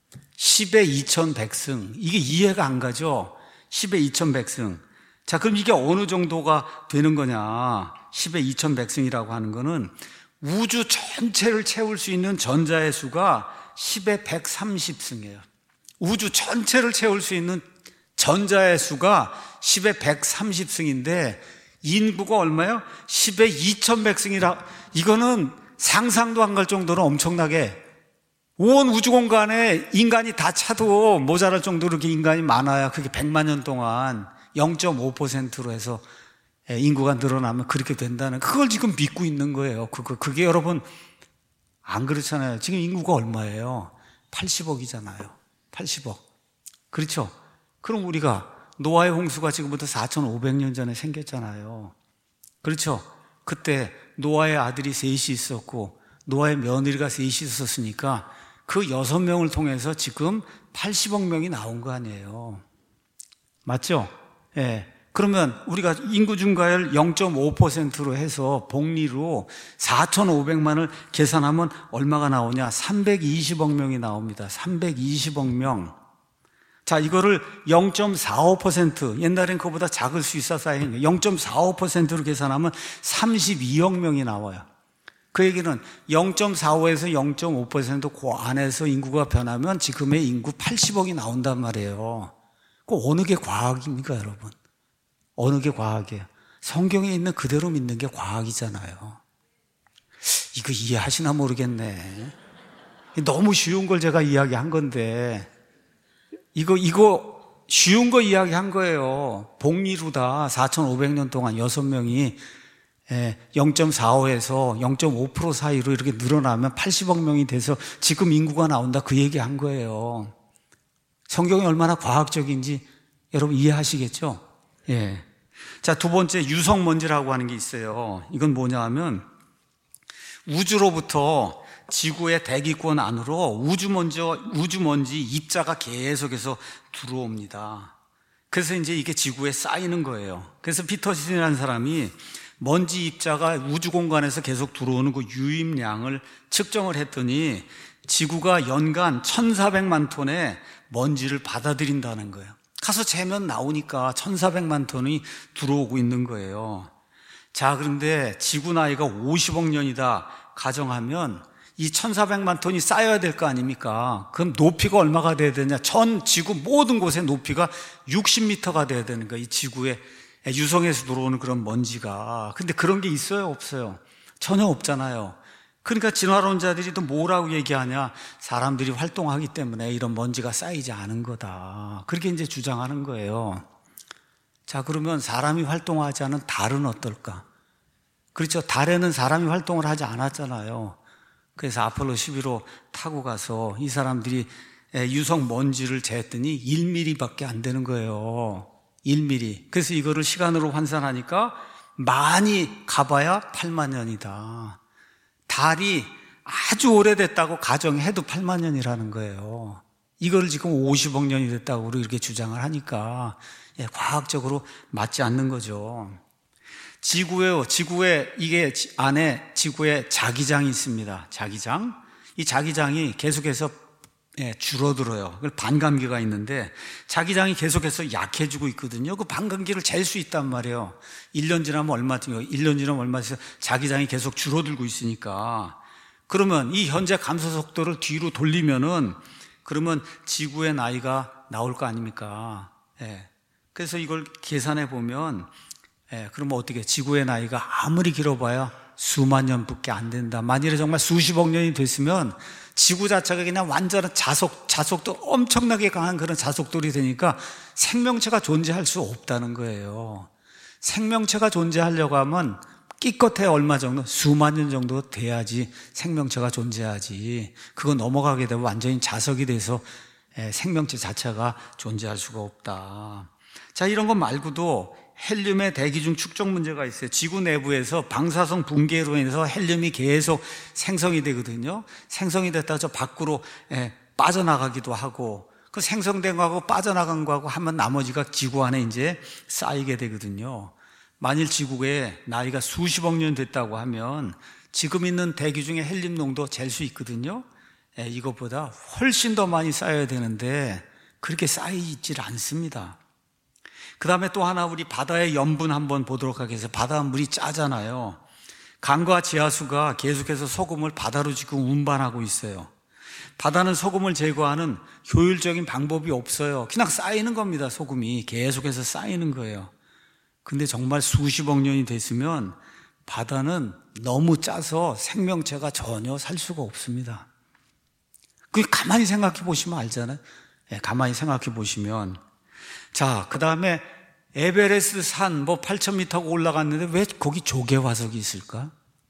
[SPEAKER 1] 십에 이천백 승. 이게 이해가 안 가죠? 십에 이천백 승. 자, 그럼 이게 어느 정도가 되는 거냐? 십에 이천백 승이라고 하는 거는 우주 전체를 채울 수 있는 전자의 수가 십에 백삼십 승이에요. 우주 전체를 채울 수 있는 전자의 수가 십에 백삼십 승인데 인구가 얼마예요? 십에 이천백 승이라. 이거는 상상도 안 갈 정도로 엄청나게 온 우주 공간에 인간이 다 차도 모자랄 정도로 이렇게 인간이 많아야 그게 백만 년 동안 영 점 오 퍼센트로 해서 인구가 늘어나면 그렇게 된다는, 그걸 지금 믿고 있는 거예요. 그거, 그게 여러분 안 그렇잖아요. 지금 인구가 얼마예요? 팔십억이잖아요. 팔십억. 그렇죠? 그럼 우리가 노아의 홍수가 지금부터 사천오백 년 전에 생겼잖아요. 그렇죠? 그때 노아의 아들이 셋이 있었고 노아의 며느리가 셋이 있었으니까 그 여섯 명을 통해서 지금 팔십억 명이 나온 거 아니에요. 맞죠? 예. 그러면 우리가 인구 증가율 영 점 오 퍼센트로 해서 복리로 사천오백만을 계산하면 얼마가 나오냐? 삼백이십억 명이 나옵니다. 삼백이십억 명. 자, 이거를 영 점 사오 퍼센트, 옛날엔 그거보다 작을 수 있었어야 했는데 영 점 사오 퍼센트로 계산하면 삼십이억 명이 나와요. 그 얘기는 영 점 사오에서 영 점 오 퍼센트 그 안에서 인구가 변하면 지금의 인구 팔십억이 나온단 말이에요. 그 어느 게 과학입니까, 여러분? 어느 게 과학이에요? 성경에 있는 그대로 믿는 게 과학이잖아요. 이거 이해하시나 모르겠네. 너무 쉬운 걸 제가 이야기한 건데 이거 이거 쉬운 거 이야기한 거예요. 복리로다. 사천오백 년 동안 여섯 명이 영 점 사오에서 영 점 오 퍼센트 사이로 이렇게 늘어나면 팔십억 명이 돼서 지금 인구가 나온다, 그 얘기한 거예요. 성경이 얼마나 과학적인지 여러분 이해하시겠죠? 예. 자, 두 번째 유성먼지라고 하는 게 있어요. 이건 뭐냐 하면 우주로부터 지구의 대기권 안으로 우주먼지, 우주먼지 입자가 계속해서 들어옵니다. 그래서 이제 이게 지구에 쌓이는 거예요. 그래서 피터슨이라는 사람이 먼지 입자가 우주 공간에서 계속 들어오는 그 유입량을 측정을 했더니 지구가 연간 천사백만 톤의 먼지를 받아들인다는 거예요. 가서 재면 나오니까 천사백만 톤이 들어오고 있는 거예요. 자, 그런데 지구 나이가 오십억 년이다 가정하면 이 천사백만 톤이 쌓여야 될 거 아닙니까? 그럼 높이가 얼마가 돼야 되냐? 전 지구 모든 곳의 높이가 육십 미터가 돼야 되는 거예요. 이 지구에 유성에서 들어오는 그런 먼지가. 근데 그런 게 있어요, 없어요? 전혀 없잖아요. 그러니까 진화론자들이 또 뭐라고 얘기하냐? 사람들이 활동하기 때문에 이런 먼지가 쌓이지 않은 거다. 그렇게 이제 주장하는 거예요. 자, 그러면 사람이 활동하지 않은 달은 어떨까? 그렇죠. 달에는 사람이 활동을 하지 않았잖아요. 그래서 아폴로 십일 호 타고 가서 이 사람들이 유성 먼지를 쟀더니 일 밀리미터밖에 안 되는 거예요. 일 밀리미터. 그래서 이거를 시간으로 환산하니까 많이 가봐야 팔만 년이다. 달이 아주 오래됐다고 가정해도 팔만 년이라는 거예요. 이걸 지금 오십억 년이 됐다고 이렇게 주장을 하니까 예, 과학적으로 맞지 않는 거죠. 지구에, 지구에, 이게 안에 지구에 자기장이 있습니다. 자기장. 이 자기장이 계속해서 예, 줄어들어요. 그걸 반감기가 있는데 자기장이 계속해서 약해지고 있거든요. 그 반감기를 잴 수 있단 말이에요. 일 년 지나면 얼마 뒤에 일 년 지나면 얼마 뒤에 자기장이 계속 줄어들고 있으니까. 그러면 이 현재 감소 속도를 뒤로 돌리면은 그러면 지구의 나이가 나올 거 아닙니까? 예. 그래서 이걸 계산해 보면 예, 그러면 어떻게 지구의 나이가 아무리 길어봐야 수만 년밖에 안 된다. 만일에 정말 수십억 년이 됐으면 지구 자체가 그냥 완전한 자속, 자속도 엄청나게 강한 그런 자속돌이 되니까 생명체가 존재할 수 없다는 거예요. 생명체가 존재하려고 하면 기껏해 얼마 정도, 수만 년 정도 돼야지 생명체가 존재하지. 그거 넘어가게 되면 완전히 자석이 돼서 생명체 자체가 존재할 수가 없다. 자, 이런 것 말고도 헬륨의 대기중 축적 문제가 있어요. 지구 내부에서 방사성 붕괴로 인해서 헬륨이 계속 생성이 되거든요. 생성이 됐다가 저 밖으로 예, 빠져나가기도 하고, 그 생성된 거하고 빠져나간 거하고 하면 나머지가 지구 안에 이제 쌓이게 되거든요. 만일 지구에 나이가 수십억 년 됐다고 하면 지금 있는 대기 중에 헬륨 농도 잴 수 있거든요. 예, 이것보다 훨씬 더 많이 쌓여야 되는데 그렇게 쌓이질 않습니다. 그 다음에 또 하나 우리 바다의 염분 한번 보도록 하겠습니다. 바다 물이 짜잖아요. 강과 지하수가 계속해서 소금을 바다로 지금 운반하고 있어요. 바다는 소금을 제거하는 효율적인 방법이 없어요. 그냥 쌓이는 겁니다. 소금이 계속해서 쌓이는 거예요. 근데 정말 수십억 년이 됐으면 바다는 너무 짜서 생명체가 전혀 살 수가 없습니다. 그게 가만히 생각해 보시면 알잖아요. 네, 가만히 생각해 보시면. 자, 그 다음에 에베레스트 산 뭐 팔천 미터가 올라갔는데 왜 거기 조개 화석이 있을까?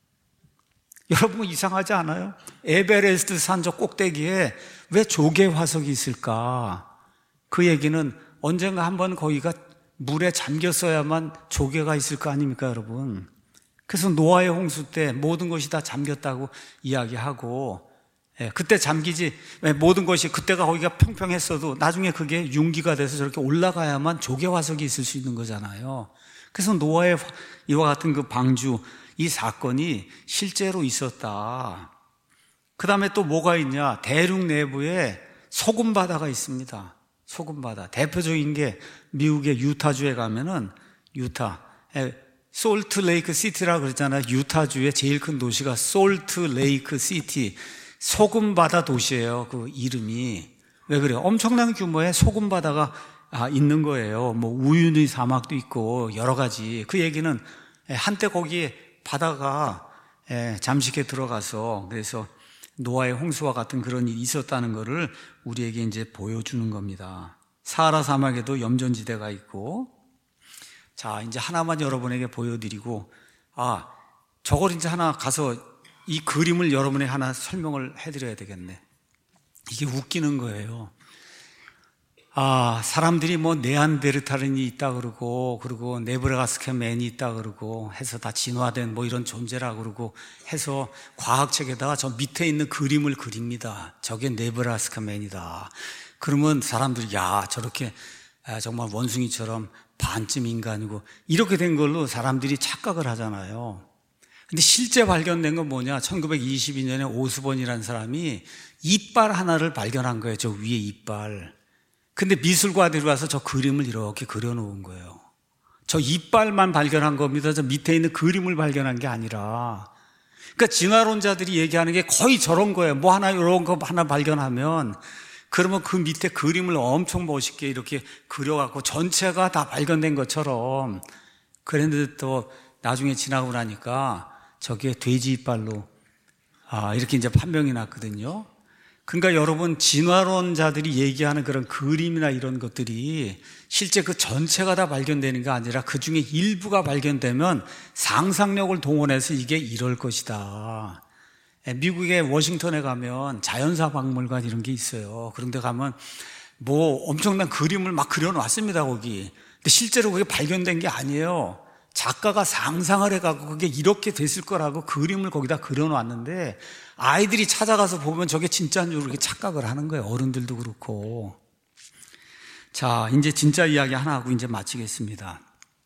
[SPEAKER 1] 여러분 이상하지 않아요? 에베레스트 산 저 꼭대기에 왜 조개 화석이 있을까? 그 얘기는 언젠가 한번 거기가 물에 잠겼어야만 조개가 있을 거 아닙니까, 여러분? 그래서 노아의 홍수 때 모든 것이 다 잠겼다고 이야기하고, 예, 그때 잠기지, 모든 것이, 그때가 거기가 평평했어도 나중에 그게 융기가 돼서 저렇게 올라가야만 조개 화석이 있을 수 있는 거잖아요. 그래서 노아의 이와 같은 그 방주, 이 사건이 실제로 있었다. 그 다음에 또 뭐가 있냐? 대륙 내부에 소금 바다가 있습니다. 소금 바다. 대표적인 게 미국의 유타주에 가면은 유타, 솔트 레이크 시티라고 그러잖아요. 유타주의 제일 큰 도시가 솔트 레이크 시티. 소금 바다 도시예요. 그 이름이. 왜 그래요? 엄청난 규모의 소금 바다가 있는 거예요. 뭐 우유니 사막도 있고 여러 가지. 그 얘기는 한때 거기에 바다가 잠식해 들어가서 그래서 노아의 홍수와 같은 그런 일이 있었다는 것을 우리에게 이제 보여주는 겁니다. 사하라 사막에도 염전지대가 있고, 자, 이제 하나만 여러분에게 보여드리고, 아, 저걸 이제 하나 가서 이 그림을 여러분에게 하나 설명을 해드려야 되겠네. 이게 웃기는 거예요. 아, 사람들이 뭐 네안데르탈인이 있다 그러고, 그리고 네브라스카맨이 있다 그러고 해서 다 진화된 뭐 이런 존재라 그러고 해서 과학책에다가 저 밑에 있는 그림을 그립니다. 저게 네브라스카맨이다. 그러면 사람들이 야, 저렇게 정말 원숭이처럼 반쯤 인간이고 이렇게 된 걸로 사람들이 착각을 하잖아요. 근데 실제 발견된 건 뭐냐? 천구백이십이 년에 오스본이라는 사람이 이빨 하나를 발견한 거예요. 저 위에 이빨. 근데 미술가들이 와서 저 그림을 이렇게 그려놓은 거예요. 저 이빨만 발견한 겁니다. 저 밑에 있는 그림을 발견한 게 아니라. 그러니까 진화론자들이 얘기하는 게 거의 저런 거예요. 뭐 하나 이런 거 하나 발견하면 그러면 그 밑에 그림을 엄청 멋있게 이렇게 그려갖고 전체가 다 발견된 것처럼. 그랬는데 또 나중에 지나고 나니까 저게 돼지 이빨로 아, 이렇게 이제 판명이 났거든요. 그러니까 여러분 진화론자들이 얘기하는 그런 그림이나 이런 것들이 실제 그 전체가 다 발견되는 게 아니라 그 중에 일부가 발견되면 상상력을 동원해서 이게 이럴 것이다. 미국의 워싱턴에 가면 자연사 박물관 이런 게 있어요. 그런데 가면 뭐 엄청난 그림을 막 그려놨습니다, 거기. 근데 실제로 그게 발견된 게 아니에요. 작가가 상상을 해가지고 그게 이렇게 됐을 거라고 그림을 거기다 그려놨는데 아이들이 찾아가서 보면 저게 진짜인 줄 이렇게 착각을 하는 거예요. 어른들도 그렇고. 자, 이제 진짜 이야기 하나 하고 이제 마치겠습니다.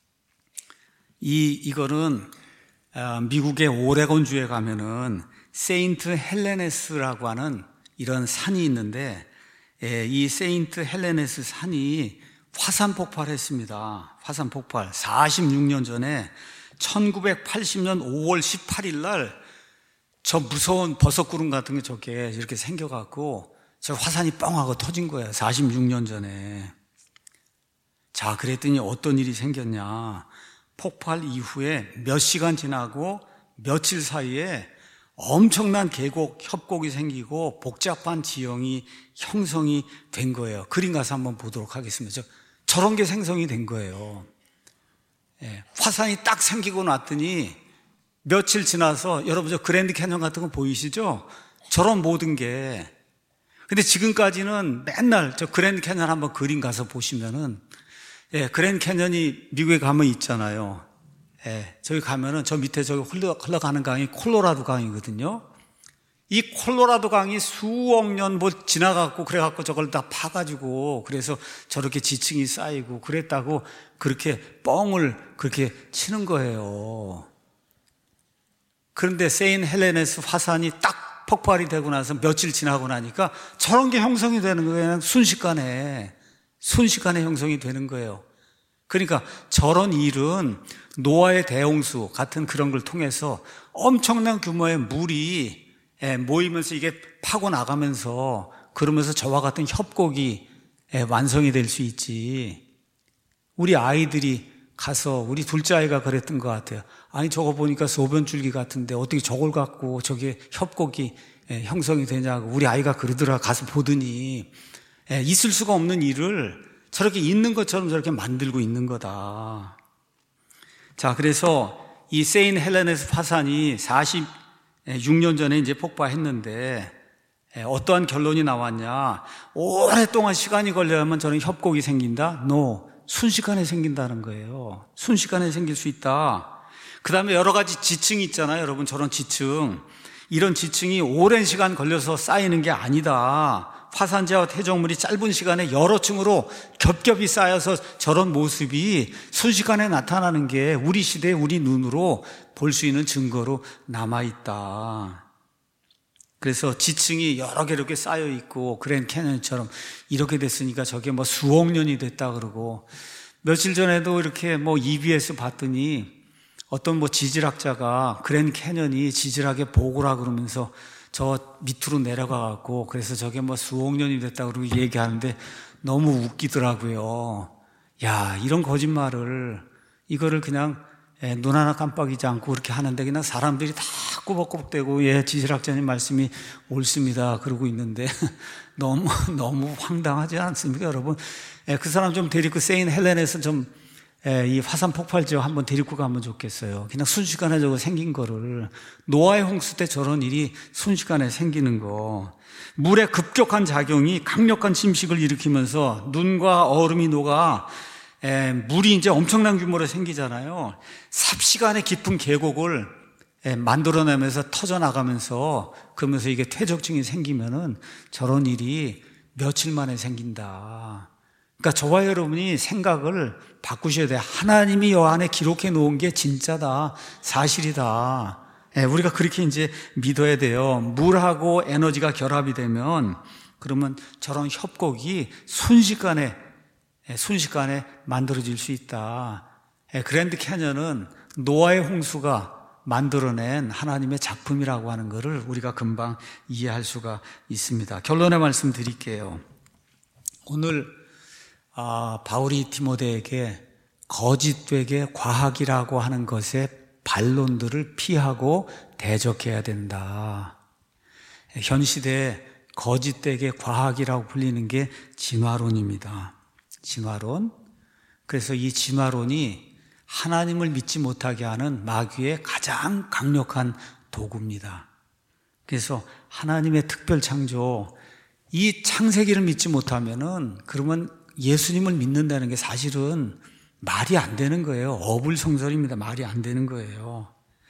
[SPEAKER 1] 이, 이거는 미국의 오레곤주에 가면은 세인트 헬레네스라고 하는 이런 산이 있는데 예, 이 세인트 헬레네스 산이 화산 폭발했습니다. 화산 폭발. 사십육 년 전에 천구백팔십 년 오월 십팔일 날 저 무서운 버섯구름 같은 게 저게 이렇게 생겨갖고 저 화산이 뻥 하고 터진 거예요. 사십육 년 전에. 자, 그랬더니 어떤 일이 생겼냐. 폭발 이후에 몇 시간 지나고 며칠 사이에 엄청난 계곡, 협곡이 생기고 복잡한 지형이 형성이 된 거예요. 그림 가서 한번 보도록 하겠습니다. 저, 저런 게 생성이 된 거예요. 예, 화산이 딱 생기고 났더니 며칠 지나서 여러분 저 그랜드 캐년 같은 거 보이시죠? 저런 모든 게. 근데 지금까지는 맨날 저 그랜드 캐년 한번 그림 가서 보시면은 예, 그랜드 캐년이 미국에 가면 있잖아요. 예, 저기 가면은 저 밑에 저기 흘러, 흘러가는 강이 콜로라도 강이거든요. 이 콜로라도 강이 수억 년 뭐 지나갔고 그래갖고 저걸 다 파가지고 그래서 저렇게 지층이 쌓이고 그랬다고 그렇게 뻥을 그렇게 치는 거예요. 그런데 세인 헬레네스 화산이 딱 폭발이 되고 나서 며칠 지나고 나니까 저런 게 형성이 되는 거예요. 그냥 순식간에. 순식간에 형성이 되는 거예요. 그러니까 저런 일은 노아의 대홍수 같은 그런 걸 통해서 엄청난 규모의 물이 모이면서 이게 파고 나가면서 그러면서 저와 같은 협곡이 완성이 될 수 있지. 우리 아이들이 가서 우리 둘째 아이가 그랬던 것 같아요. 아니 저거 보니까 소변줄기 같은데 어떻게 저걸 갖고 저게 협곡이 형성이 되냐고 우리 아이가 그러더라. 가서 보더니 있을 수가 없는 일을 저렇게 있는 것처럼 저렇게 만들고 있는 거다. 자, 그래서 이 세인 헬레네스 화산이 사십육 년 전에 이제 폭발했는데 어떠한 결론이 나왔냐? 오랫동안 시간이 걸려야만 저는 협곡이 생긴다? No. 순식간에 생긴다는 거예요. 순식간에 생길 수 있다. 그 다음에 여러 가지 지층이 있잖아요. 여러분 저런 지층. 이런 지층이 오랜 시간 걸려서 쌓이는 게 아니다. 화산재와 퇴적물이 짧은 시간에 여러 층으로 겹겹이 쌓여서 저런 모습이 순식간에 나타나는 게 우리 시대에 우리 눈으로 볼 수 있는 증거로 남아있다. 그래서 지층이 여러 개 이렇게 쌓여 있고 그랜드 캐년처럼 이렇게 됐으니까 저게 뭐 수억 년이 됐다 그러고 며칠 전에도 이렇게 뭐 이비에스 봤더니 어떤 뭐 지질학자가 그랜드 캐년이 지질학의 보고라 그러면서 저 밑으로 내려가 갖고 그래서 저게 뭐 수억 년이 됐다 그러고 얘기하는데 너무 웃기더라고요. 야, 이런 거짓말을 이거를 그냥 예, 눈 하나 깜빡이지 않고 그렇게 하는데 그냥 사람들이 다 꾸벅꾸벅대고 예, 지질학자님 말씀이 옳습니다 그러고 있는데 너무 너무 황당하지 않습니까 여러분? 예, 그 사람 좀 데리고 세인 헬레네스 좀 예, 이 화산 폭발 지역 한번 데리고 가면 좋겠어요. 그냥 순식간에 저거 생긴 거를 노아의 홍수 때 저런 일이 순식간에 생기는 거. 물의 급격한 작용이 강력한 침식을 일으키면서 눈과 얼음이 녹아 에, 물이 이제 엄청난 규모로 생기잖아요. 삽시간에 깊은 계곡을 에, 만들어내면서 터져나가면서 그러면서 이게 퇴적층이 생기면은 저런 일이 며칠 만에 생긴다. 그러니까 저와 여러분이 생각을 바꾸셔야 돼요. 하나님이 여 안에 기록해 놓은 게 진짜다. 사실이다. 에, 우리가 그렇게 이제 믿어야 돼요. 물하고 에너지가 결합이 되면 그러면 저런 협곡이 순식간에 순식간에 만들어질 수 있다. 그랜드 캐년은 노아의 홍수가 만들어낸 하나님의 작품이라고 하는 것을 우리가 금방 이해할 수가 있습니다. 결론의 말씀 드릴게요. 오늘 아, 바울이 디모데에게 거짓되게 과학이라고 하는 것의 반론들을 피하고 대적해야 된다. 현 시대에 거짓되게 과학이라고 불리는 게 진화론입니다. 진화론. 그래서 이 진화론이 하나님을 믿지 못하게 하는 마귀의 가장 강력한 도구입니다. 그래서 하나님의 특별 창조, 이 창세기를 믿지 못하면은 그러면 예수님을 믿는다는 게 사실은 말이 안 되는 거예요. 어불성설입니다. 말이 안 되는 거예요.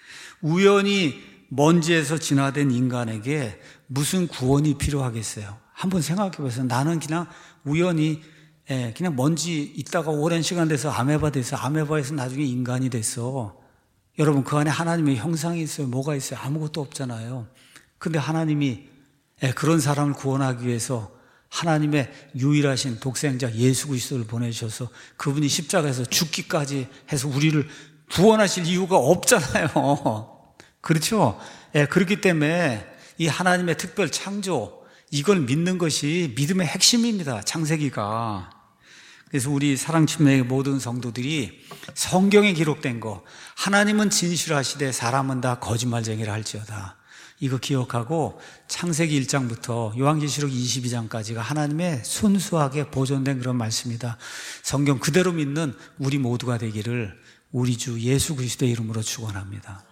[SPEAKER 1] 우연히 먼지에서 진화된 인간에게 무슨 구원이 필요하겠어요? 한번 생각해 보세요. 나는 그냥 우연히 예, 그냥 먼지 있다가 오랜 시간 돼서 아메바 돼서 아메바에서 나중에 인간이 됐어. 여러분 그 안에 하나님의 형상이 있어요? 뭐가 있어요? 아무것도 없잖아요. 근데 하나님이 예, 그런 사람을 구원하기 위해서 하나님의 유일하신 독생자 예수 그리스도를 보내주셔서 그분이 십자가에서 죽기까지 해서 우리를 구원하실 이유가 없잖아요. 그렇죠? 예, 그렇기 때문에 이 하나님의 특별 창조, 이걸 믿는 것이 믿음의 핵심입니다. 창세기가. 그래서 우리 사랑침례의 모든 성도들이 성경에 기록된 거, 하나님은 진실하시되 사람은 다 거짓말쟁이라 할지어다, 이거 기억하고 창세기 일 장부터 요한계시록 이십이 장까지가 하나님의 순수하게 보존된 그런 말씀이다. 성경 그대로 믿는 우리 모두가 되기를 우리 주 예수 그리스도의 이름으로 축원합니다.